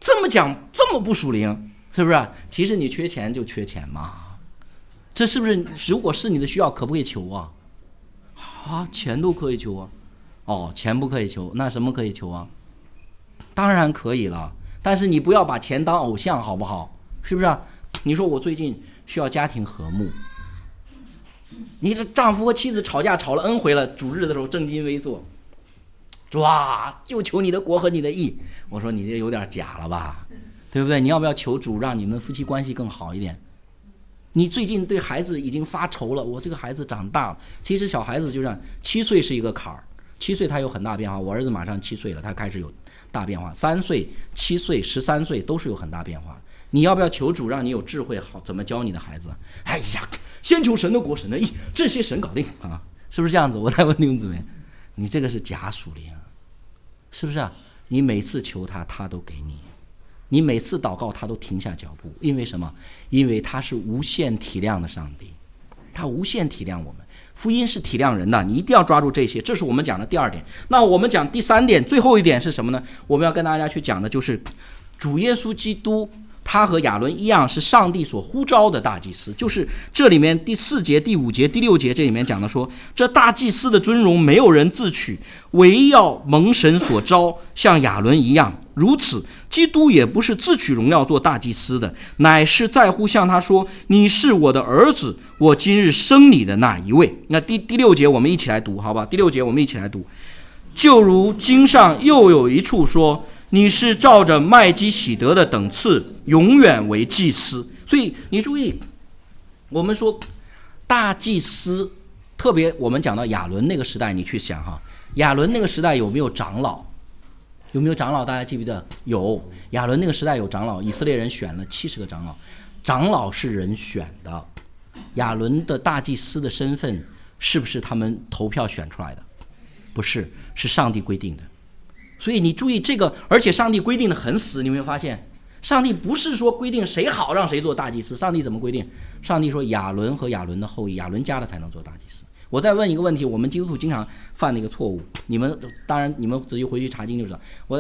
这么讲这么不属灵，是不是？其实你缺钱就缺钱嘛，这是不是？如果是你的需要，可不可以求啊？钱都可以求啊。钱不可以求，那什么可以求啊？当然可以了，但是你不要把钱当偶像，好不好？是不是？你说我最近需要家庭和睦，你的丈夫和妻子吵架吵了 N 回了，主日的时候正襟危坐，哇，就求你的国和你的义。我说你这有点假了吧，对不对？你要不要求主让你们夫妻关系更好一点？你最近对孩子已经发愁了，我这个孩子长大了，其实小孩子就这样，7岁是一个坎儿，7岁他有很大变化。我儿子马上7岁了，他开始有大变化。3岁、7岁、13岁都是有很大变化。你要不要求主让你有智慧，好怎么教你的孩子？哎呀，先求神的国、神的义，这些神搞定啊，是不是这样子？我再问弟兄姊妹，你这个是假属灵，是不是啊？你每次求他，他都给你；你每次祷告，他都停下脚步。因为什么？因为他是无限体谅的上帝，他无限体谅我们。福音是体谅人的，你一定要抓住这些，这是我们讲的第2点。那我们讲第3点，最后一点是什么呢？我们要跟大家去讲的就是主耶稣基督，他和亚伦一样是上帝所呼召的大祭司。就是这里面第4节、第5节、第6节这里面讲的说，这大祭司的尊荣没有人自取，唯要蒙神所召，像亚伦一样。如此，基督也不是自取荣耀做大祭司的，乃是在乎向他说，你是我的儿子，我今日生你的那一位。那第6节我们一起来读，好吧？第6节我们一起来读。就如经上又有一处说，你是照着麦基洗德的等次，永远为祭司。所以你注意，我们说大祭司，特别我们讲到亚伦那个时代，你去想哈，亚伦那个时代有没有长老？有没有长老？大家记不记得？有。亚伦那个时代有长老，以色列人选了70个长老，长老是人选的。亚伦的大祭司的身份是不是他们投票选出来的？不是，是上帝规定的。所以你注意这个，而且上帝规定的很死，你有没有发现？上帝不是说规定谁好让谁做大祭司，上帝怎么规定？上帝说亚伦和亚伦的后裔，亚伦家的才能做大祭司。我再问一个问题，我们基督徒经常犯的一个错误，你们当然你们仔细回去查经就知道，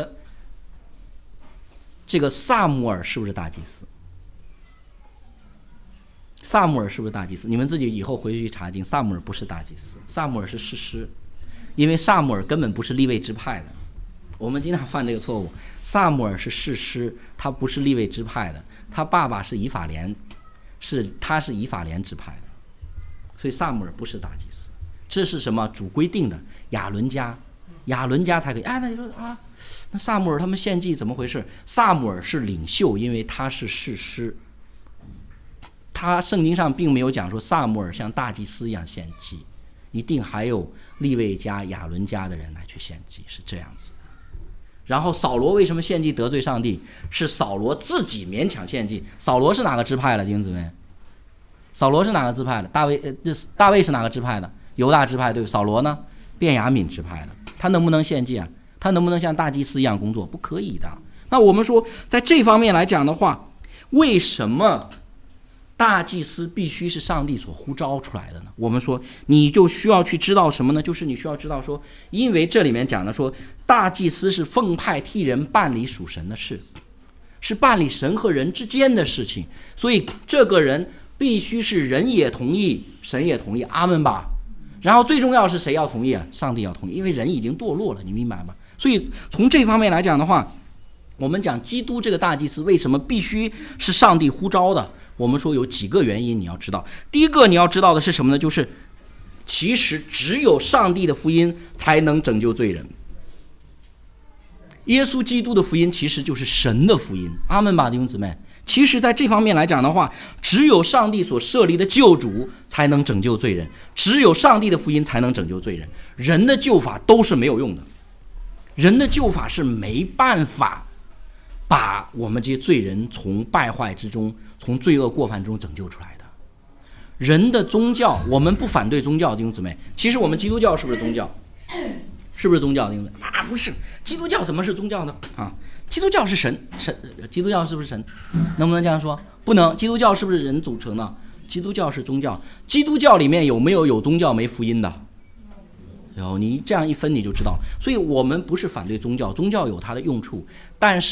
这个撒母耳是不是大祭司？撒母耳是不是大祭司？你们自己以后回去查经，撒母耳不是大祭司，撒母耳是士师，因为撒母耳根本不是利未支派的。我们经常犯这个错误，撒母耳是士师，他不是利未支派的，他爸爸是以法莲，他是以法莲支派的，所以撒母耳不是大祭司。这是什么？主规定的，亚伦家才可以。那你说啊，那撒母耳他们献祭怎么回事？撒母耳是领袖，因为他是士师。他圣经上并没有讲说撒母耳像大祭司一样献祭，一定还有利未家、亚伦家的人来去献祭，是这样子。然后扫罗为什么献祭得罪上帝？是扫罗自己勉强献祭。扫罗是哪个支派的？弟兄姊妹，扫罗是哪个支派的？大卫是哪个支派的？犹大支派。对，扫罗呢？便雅悯支派的。他能不能献祭啊？他能不能像大祭司一样工作？不可以的。那我们说在这方面来讲的话，为什么大祭司必须是上帝所呼召出来的呢？我们说你就需要去知道什么呢？就是你需要知道说，因为这里面讲的说大祭司是奉派替人办理属神的事，是办理神和人之间的事情，所以这个人必须是人也同意，神也同意，阿们吧。然后最重要是谁要同意啊？上帝要同意，因为人已经堕落了，你明白吗？所以从这方面来讲的话，我们讲基督这个大祭司为什么必须是上帝呼召的？我们说有几个原因你要知道。第一个你要知道的是什么呢？就是其实只有上帝的福音才能拯救罪人。耶稣基督的福音其实就是神的福音，阿们吧，弟兄姊妹。其实在这方面来讲的话，只有上帝所设立的救主才能拯救罪人，只有上帝的福音才能拯救罪人。人的救法都是没有用的，人的救法是没办法把我们这些罪人从败坏之中，从罪恶过犯中拯救出来的。人的宗教，我们不反对宗教，弟兄姊妹。其实我们基督教是不是宗教？是不是宗教？弟兄姊妹啊，不是，基督教怎么是宗教呢？啊，基督教是神，基督教是不是神？能不能这样说？不能。基督教是不是人组成的？基督教是宗教。基督教里面有没有宗教没福音的？有，你这样一分你就知道。所以我们不是反对宗教，宗教有它的用处，但是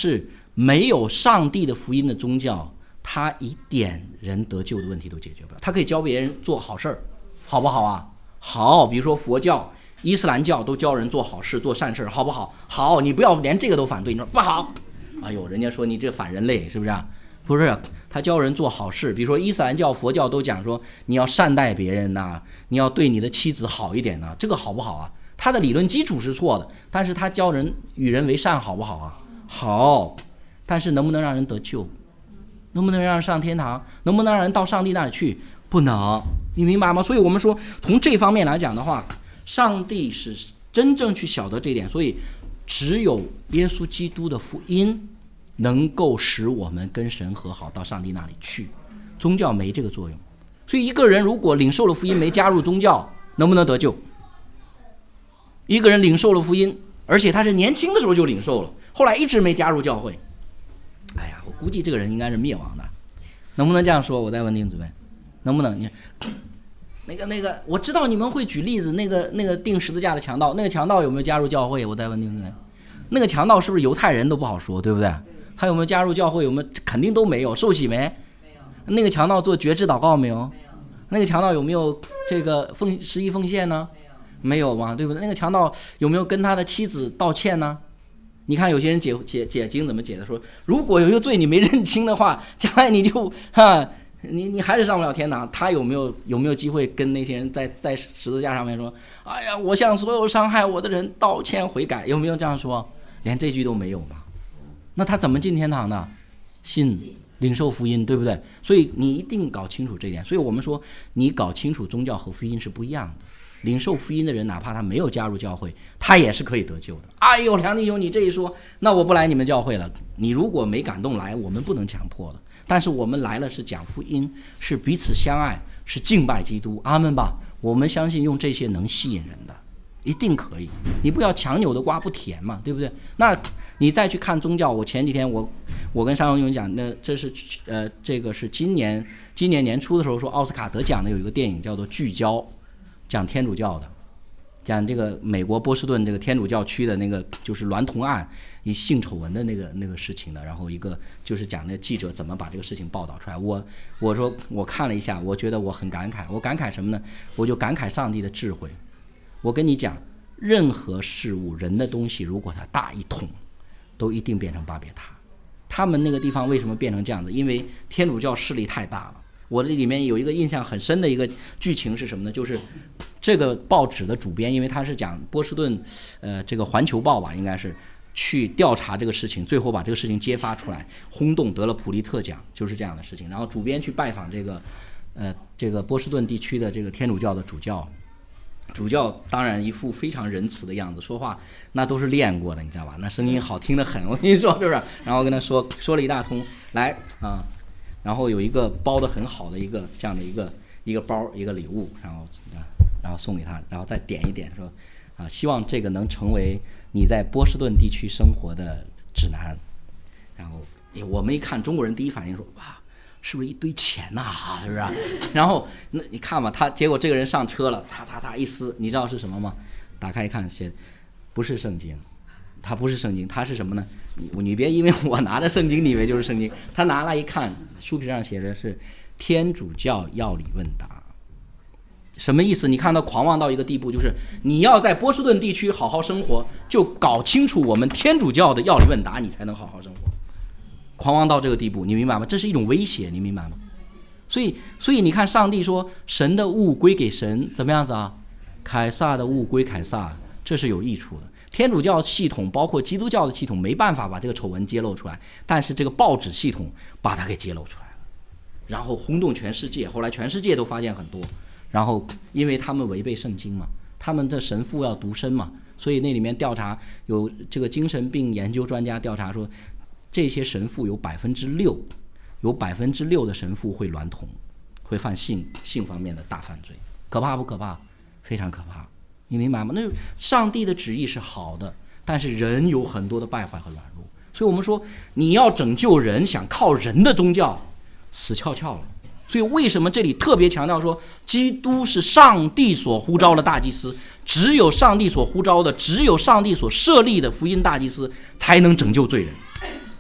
没有上帝的福音的宗教，他一点人得救的问题都解决不了。他可以教别人做好事儿，好不好啊？好，比如说佛教、伊斯兰教都教人做好事、做善事，好不好？好，你不要连这个都反对，你说不好，哎呦，人家说你这反人类，是不是啊？不是，他教人做好事，比如说伊斯兰教、佛教都讲说你要善待别人呐，你要对你的妻子好一点呐，这个好不好啊？他的理论基础是错的，但是他教人与人为善，好不好啊？好，但是能不能让人得救？能不能让人上天堂？能不能让人到上帝那里去？不能，你明白吗？所以我们说，从这方面来讲的话，上帝是真正去晓得这一点，所以只有耶稣基督的福音能够使我们跟神和好，到上帝那里去。宗教没这个作用。所以一个人如果领受了福音没加入宗教，能不能得救？一个人领受了福音，而且他是年轻的时候就领受了，后来一直没加入教会，哎呀，我估计这个人应该是灭亡的。能不能这样说？我再问弟兄姊妹，能不能？那个，我知道你们会举例子，那个钉十字架的强盗，那个强盗有没有加入教会？我再问弟兄姊妹，那个强盗是不是犹太人都不好说，对不对？他有没有加入教会？有没有？肯定都没有。受洗没？没有。那个强盗做决志祷告没有？没有。那个强盗有没有这个十一奉献呢？没有嘛，对不对？那个强盗有没有跟他的妻子道歉呢？你看有些人解经怎么解的，说如果有一个罪你没认清的话，将来你就你还是上不了天堂。他有没有机会跟那些人在十字架上面说，哎呀，我向所有伤害我的人道歉悔改？有没有这样说？连这句都没有嘛。那他怎么进天堂呢？信领受福音，对不对？所以你一定搞清楚这点。所以我们说，你搞清楚宗教和福音是不一样的。领受福音的人，哪怕他没有加入教会，他也是可以得救的。哎呦，梁弟兄，你这一说，那我不来你们教会了。你如果没感动来，我们不能强迫的。但是我们来了是讲福音，是彼此相爱，是敬拜基督。阿们吧。我们相信用这些能吸引人的，一定可以。你不要强扭的瓜不甜嘛，对不对？那你再去看宗教，我前几天我跟尚荣勇讲，那这是这个是今年年初的时候说奥斯卡得奖的有一个电影叫做《聚焦》，讲天主教的，讲这个美国波士顿这个天主教区的那个就是娈童案一性丑闻的那个事情的，然后一个就是讲那记者怎么把这个事情报道出来。我说我看了一下，我觉得我很感慨。我感慨什么呢？我就感慨上帝的智慧。我跟你讲，任何事物人的东西，如果它大一统，都一定变成巴别塔。他们那个地方为什么变成这样子？因为天主教势力太大了。我这里面有一个印象很深的一个剧情是什么呢？就是这个报纸的主编，因为他是讲波士顿这个环球报吧，应该是去调查这个事情，最后把这个事情揭发出来，轰动，得了普利特奖，就是这样的事情。然后主编去拜访这个波士顿地区的这个天主教的主教当然一副非常仁慈的样子，说话那都是练过的，你知道吧？那声音好听得很，我跟你说，是不是？然后跟他说了一大通，来啊，然后有一个包得很好的一个这样的一个包，一个礼物，然后送给他，然后再点一点说啊，希望这个能成为你在波士顿地区生活的指南。然后我们一看，中国人第一反应说，哇，是不是一堆钱呐？是不是？然后那你看吧，结果这个人上车了，擦一撕，你知道是什么吗？打开一看，不是圣经，它不是圣经，它是什么呢？你别因为我拿着圣经，你以为就是圣经。他拿来一看，书皮上写着是天主教要理问答。什么意思？你看他狂妄到一个地步，就是你要在波士顿地区好好生活，就搞清楚我们天主教的要理问答，你才能好好生活。狂妄到这个地步，你明白吗？这是一种威胁，你明白吗？所以你看，上帝说神的物归给神，怎么样子啊？凯撒的物归凯撒，这是有益处的。天主教系统包括基督教的系统没办法把这个丑闻揭露出来，但是这个报纸系统把它给揭露出来了，然后轰动全世界。后来全世界都发现很多，然后因为他们违背圣经嘛，他们的神父要独身嘛，所以那里面调查有这个精神病研究专家调查说，这些神父有6%的神父会娈童，会犯性方面的大犯罪，可怕不可怕？非常可怕，你明白吗？那上帝的旨意是好的，但是人有很多的败坏和软弱，所以我们说你要拯救人，想靠人的宗教，死翘翘了。所以为什么这里特别强调说，基督是上帝所呼召的大祭司，只有上帝所呼召的，只有上帝所设立的福音大祭司才能拯救罪人。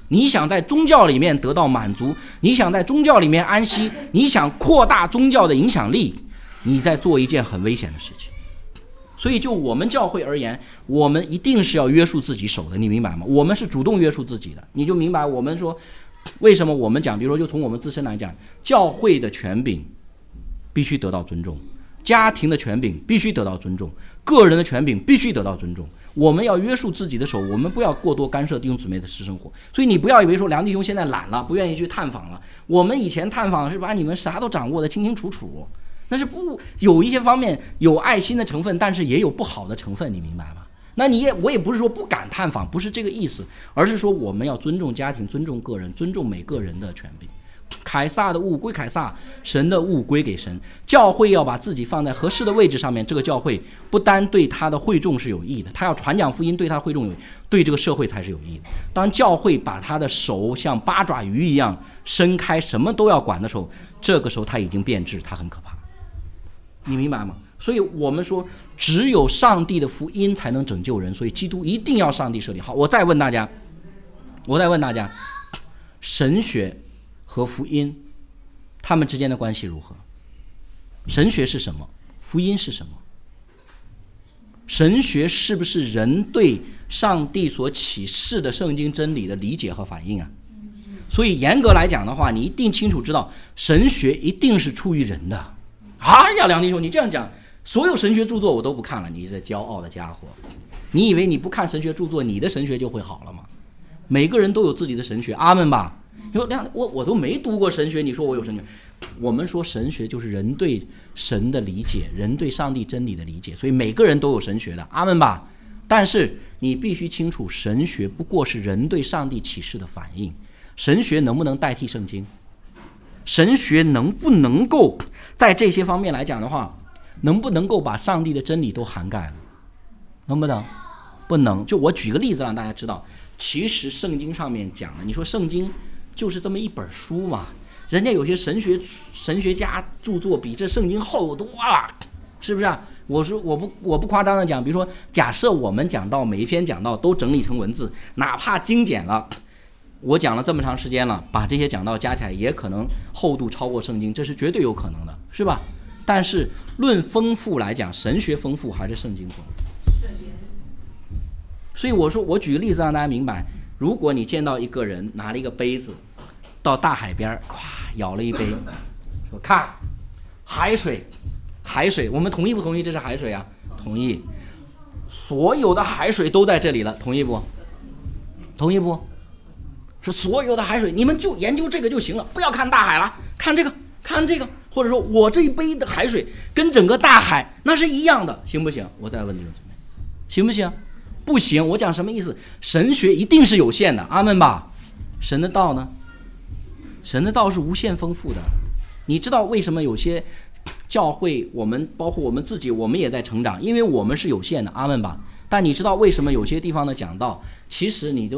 你想在宗教里面得到满足，你想在宗教里面安息，你想扩大宗教的影响力，你在做一件很危险的事情。所以就我们教会而言，我们一定是要约束自己手的，你明白吗？我们是主动约束自己的。你就明白我们说为什么我们讲，比如说就从我们自身来讲，教会的权柄必须得到尊重，家庭的权柄必须得到尊重，个人的权柄必须得到尊重。我们要约束自己的手，我们不要过多干涉弟兄姊妹的私生活。所以你不要以为说梁弟兄现在懒了，不愿意去探访了。我们以前探访是把你们啥都掌握的清清楚楚，那是不有一些方面有爱心的成分，但是也有不好的成分，你明白吗？那我也不是说不敢探访，不是这个意思，而是说我们要尊重家庭，尊重个人，尊重每个人的权柄。凯撒的物归凯撒，神的物归给神。教会要把自己放在合适的位置上面，这个教会不单对他的会众是有益的，他要传讲福音对他的会众有益，对这个社会才是有益的。当教会把他的手像八爪鱼一样伸开，什么都要管的时候，这个时候他已经变质，他很可怕，你明白吗？所以我们说只有上帝的福音才能拯救人，所以基督一定要上帝设立。好，我再问大家，神学和福音他们之间的关系如何？神学是什么？福音是什么？神学是不是人对上帝所启示的圣经真理的理解和反应啊？所以严格来讲的话，你一定清楚知道神学一定是出于人的。哎呀，梁弟兄，你这样讲，所有神学著作我都不看了，你这骄傲的家伙！你以为你不看神学著作，你的神学就会好了吗？每个人都有自己的神学，阿们吧。你说我都没读过神学，你说我有神学？我们说神学就是人对神的理解，人对上帝真理的理解，所以每个人都有神学的，阿们吧。但是你必须清楚，神学不过是人对上帝启示的反应。神学能不能代替圣经？神学能不能够在这些方面来讲的话，能不能够把上帝的真理都涵盖了？能不能？不能。就我举个例子让大家知道，其实圣经上面讲的，你说圣经就是这么一本书嘛，人家有些神学家著作比这圣经厚多了，是不是啊？我不夸张的讲，比如说假设我们讲到每一篇讲到都整理成文字，哪怕精简了，我讲了这么长时间了，把这些讲到加起来也可能厚度超过圣经，这是绝对有可能的，是吧？但是论丰富来讲，神学丰富还是圣经丰富？所以我说，我举个例子让大家明白，如果你见到一个人拿了一个杯子到大海边，咵舀了一杯，说看海水，我们同意不同意这是海水啊？同意。所有的海水都在这里了，同意不？同意不？说所有的海水你们就研究这个就行了，不要看大海了，看这个，或者说我这一杯的海水跟整个大海那是一样的，行不行？我再问你们，行不行？不行。我讲什么意思？神学一定是有限的，阿们吧。神的道呢？神的道是无限丰富的。你知道为什么有些教会，我们包括我们自己，我们也在成长，因为我们是有限的，阿们吧。但你知道为什么有些地方的讲道，其实你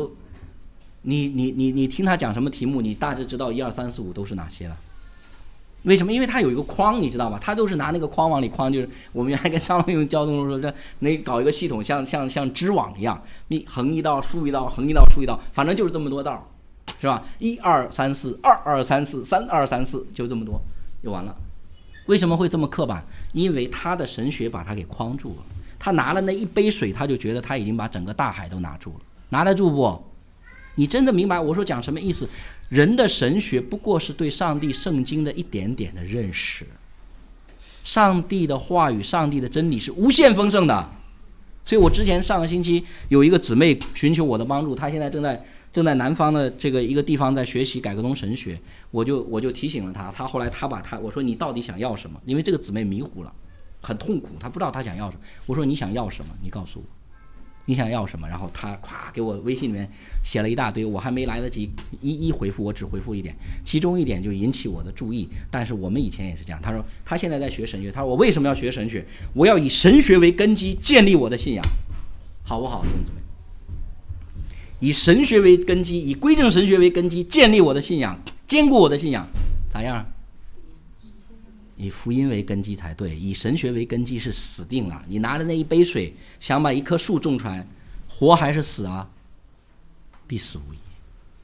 听他讲什么题目，你大致知道1、2、3、4、5都是哪些了。为什么？因为他有一个框，你知道吧？他都是拿那个框往里框，就是我们原来跟商用交通说，这那搞一个系统，像织网一样，你横一道，竖一道，横一道，竖一道，反正就是这么多道，是吧？1、2、3、4，2、2、3、4，3、2、3、4，就这么多，就完了。为什么会这么刻板？因为他的神学把他给框住了。他拿了那一杯水，他就觉得他已经把整个大海都拿住了，拿得住不？你真的明白我说讲什么意思？人的神学不过是对上帝圣经的一点点的认识，上帝的话语，上帝的真理是无限丰盛的。所以我之前上个星期有一个姊妹寻求我的帮助，她现在正在南方的这个一个地方在学习改革宗神学，我就提醒了她，她后来我说你到底想要什么？因为这个姊妹迷糊了，很痛苦，她不知道她想要什么。我说你想要什么？你告诉我。你想要什么？然后他咵给我微信里面写了一大堆，我还没来得及一回复，我只回复一点，其中一点就引起我的注意。但是我们以前也是这样，他说他现在在学神学，他说我为什么要学神学？我要以神学为根基建立我的信仰，好不好，兄弟们？以神学为根基，以归正神学为根基建立我的信仰，坚固我的信仰，咋样？以福音为根基才对，以神学为根基是死定了。你拿着那一杯水想把一棵树种出来，活还是死啊？必死无疑。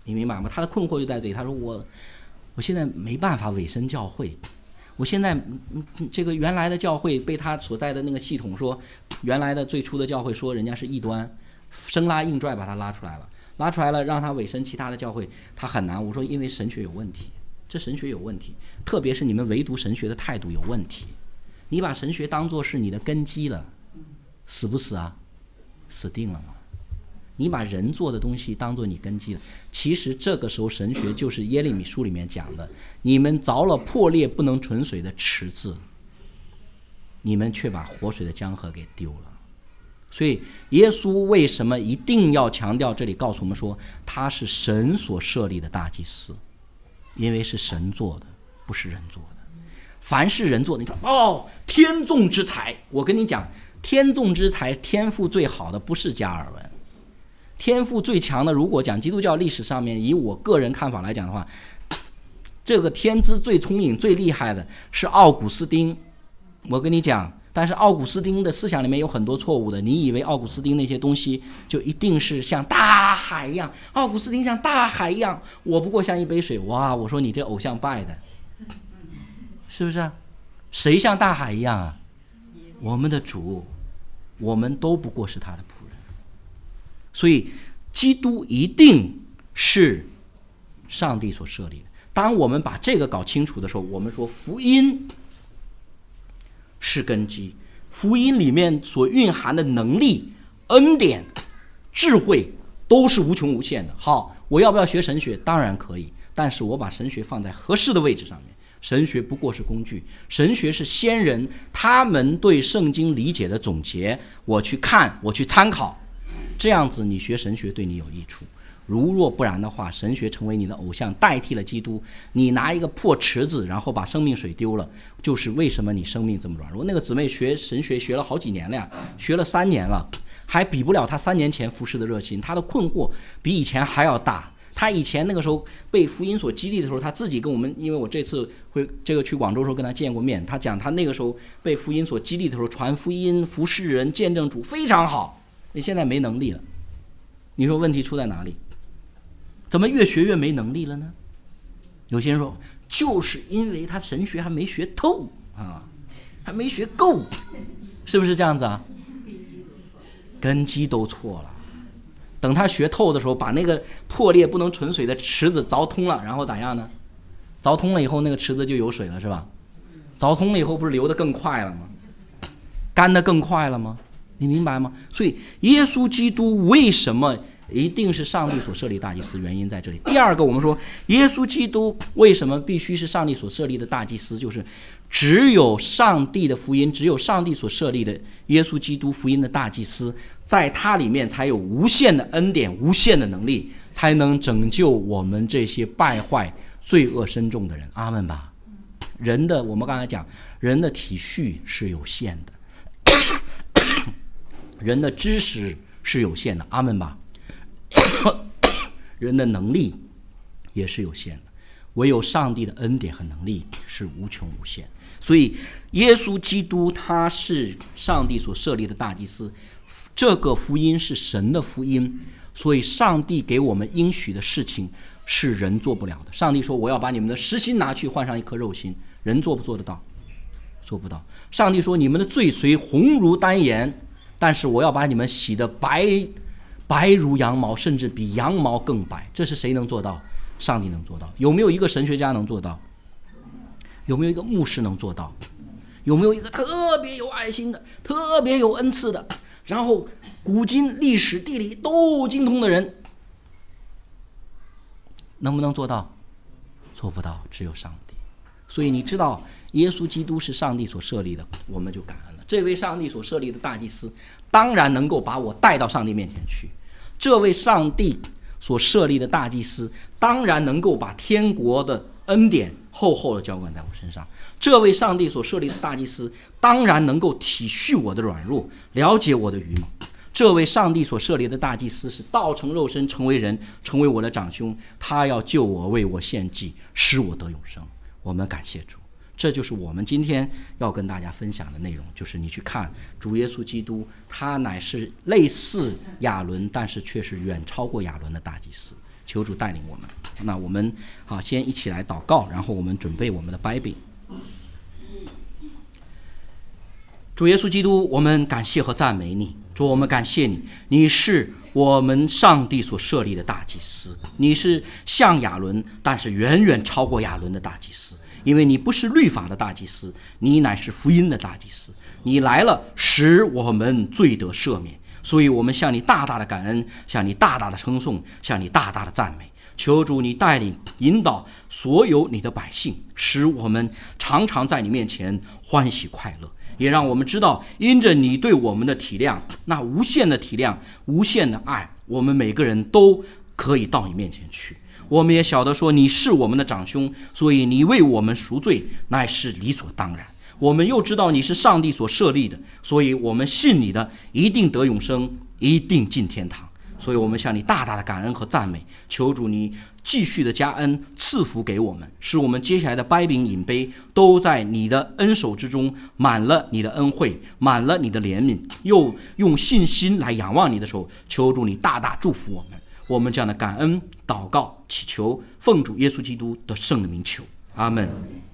你明白吗？他的困惑就在这里，他说我现在没办法委身教会，我现在这个原来的教会被他所在的那个系统说，原来的最初的教会说人家是异端，生拉硬拽把他拉出来了，让他委身其他的教会，他很难。我说因为神学有问题，这神学有问题，特别是你们唯独神学的态度有问题，你把神学当作是你的根基了，死不死啊？死定了嘛。你把人做的东西当作你根基了，其实这个时候神学就是耶利米书里面讲的，你们凿了破裂不能存水的池子，你们却把活水的江河给丢了。所以耶稣为什么一定要强调这里告诉我们说他是神所设立的大祭司？因为是神做的，不是人做的。凡是人做的，你说天纵之才，我跟你讲，天纵之才，天赋最好的不是加尔文，天赋最强的，如果讲基督教历史上面，以我个人看法来讲的话，这个天资最聪明最厉害的是奥古斯丁。我跟你讲，但是奥古斯丁的思想里面有很多错误的，你以为奥古斯丁那些东西就一定是像大海一样，奥古斯丁像大海一样，我不过像一杯水。哇，我说你这偶像拜的是不是啊？谁像大海一样啊？我们的主，我们都不过是他的仆人。所以基督一定是上帝所设立的。当我们把这个搞清楚的时候，我们说福音是根基，福音里面所蕴含的能力、恩典、智慧都是无穷无限的。好，我要不要学神学？当然可以，但是我把神学放在合适的位置上面。神学不过是工具，神学是先人他们对圣经理解的总结，我去看，我去参考，这样子你学神学对你有益处。如若不然的话，神学成为你的偶像，代替了基督，你拿一个破池子然后把生命水丢了，就是为什么你生命这么软弱。那个姊妹学神学学了好几年了呀，学了3年了，还比不了她3年前服侍的热心，她的困惑比以前还要大。他以前那个时候被福音所激励的时候，他自己跟我们，因为我这次会去广州的时候跟他见过面，他讲他那个时候被福音所激励的时候，传福音、服侍人、见证主非常好。你现在没能力了，你说问题出在哪里？怎么越学越没能力了呢？有些人说，就是因为他神学还没学透啊，还没学够，是不是这样子啊？根基都错了。等他学透的时候，把那个破裂不能存水的池子凿通了，然后咋样呢？凿通了以后，那个池子就有水了，是吧？凿通了以后，不是流得更快了吗？干得更快了吗？你明白吗？所以耶稣基督为什么一定是上帝所设立大祭司，原因在这里。第二个，我们说耶稣基督为什么必须是上帝所设立的大祭司，就是只有上帝的福音，只有上帝所设立的耶稣基督福音的大祭司，在它里面才有无限的恩典、无限的能力，才能拯救我们这些败坏、罪恶深重的人。阿们吧。人的，我们刚才讲，人的体恤是有限的，人的知识是有限的。阿们吧。人的能力也是有限的，唯有上帝的恩典和能力是无穷无限。所以耶稣基督他是上帝所设立的大祭司，这个福音是神的福音，所以上帝给我们应许的事情是人做不了的。上帝说，我要把你们的实心拿去换上一颗肉心，人做不做得到？做不到。上帝说，你们的罪虽红如丹颜，但是我要把你们洗得白如羊毛，甚至比羊毛更白。这是谁能做到？上帝能做到。有没有一个神学家能做到？有没有一个牧师能做到？有没有一个特别有爱心的、特别有恩赐的，然后古今历史地理都精通的人，能不能做到？做不到，只有上帝。所以你知道耶稣基督是上帝所设立的，我们就感恩了。这位上帝所设立的大祭司当然能够把我带到上帝面前去，这位上帝所设立的大祭司当然能够把天国的恩典厚厚的浇灌在我身上，这位上帝所设立的大祭司当然能够体恤我的软弱，了解我的愚蒙，这位上帝所设立的大祭司是道成肉身，成为人，成为我的长兄，他要救我，为我献祭，使我得永生。我们感谢主。这就是我们今天要跟大家分享的内容，就是你去看主耶稣基督，他乃是类似亚伦，但是却是远超过亚伦的大祭司。 求主带领我们。那我们先一起来祷告，然后我们准备我们的掰饼。主耶稣基督，我们感谢和赞美你。主，我们感谢你，你是我们上帝所设立的大祭司，你是像亚伦，但是远远超过亚伦的大祭司，因为你不是律法的大祭司，你乃是福音的大祭司，你来了使我们罪得赦免，所以我们向你大大的感恩，向你大大的称颂，向你大大的赞美。求主你带领引导所有你的百姓，使我们常常在你面前欢喜快乐，也让我们知道因着你对我们的体谅，那无限的体谅，无限的爱，我们每个人都可以到你面前去。我们也晓得说你是我们的长兄，所以你为我们赎罪乃是理所当然。我们又知道你是上帝所设立的，所以我们信你的一定得永生，一定进天堂。所以我们向你大大的感恩和赞美，求主你继续的加恩赐福给我们，使我们接下来的掰饼饮杯都在你的恩手之中，满了你的恩惠，满了你的怜悯，又用信心来仰望你的时候，求主你大大祝福我们。我们这样的感恩祷告祈求，奉主耶稣基督的圣名求，阿们。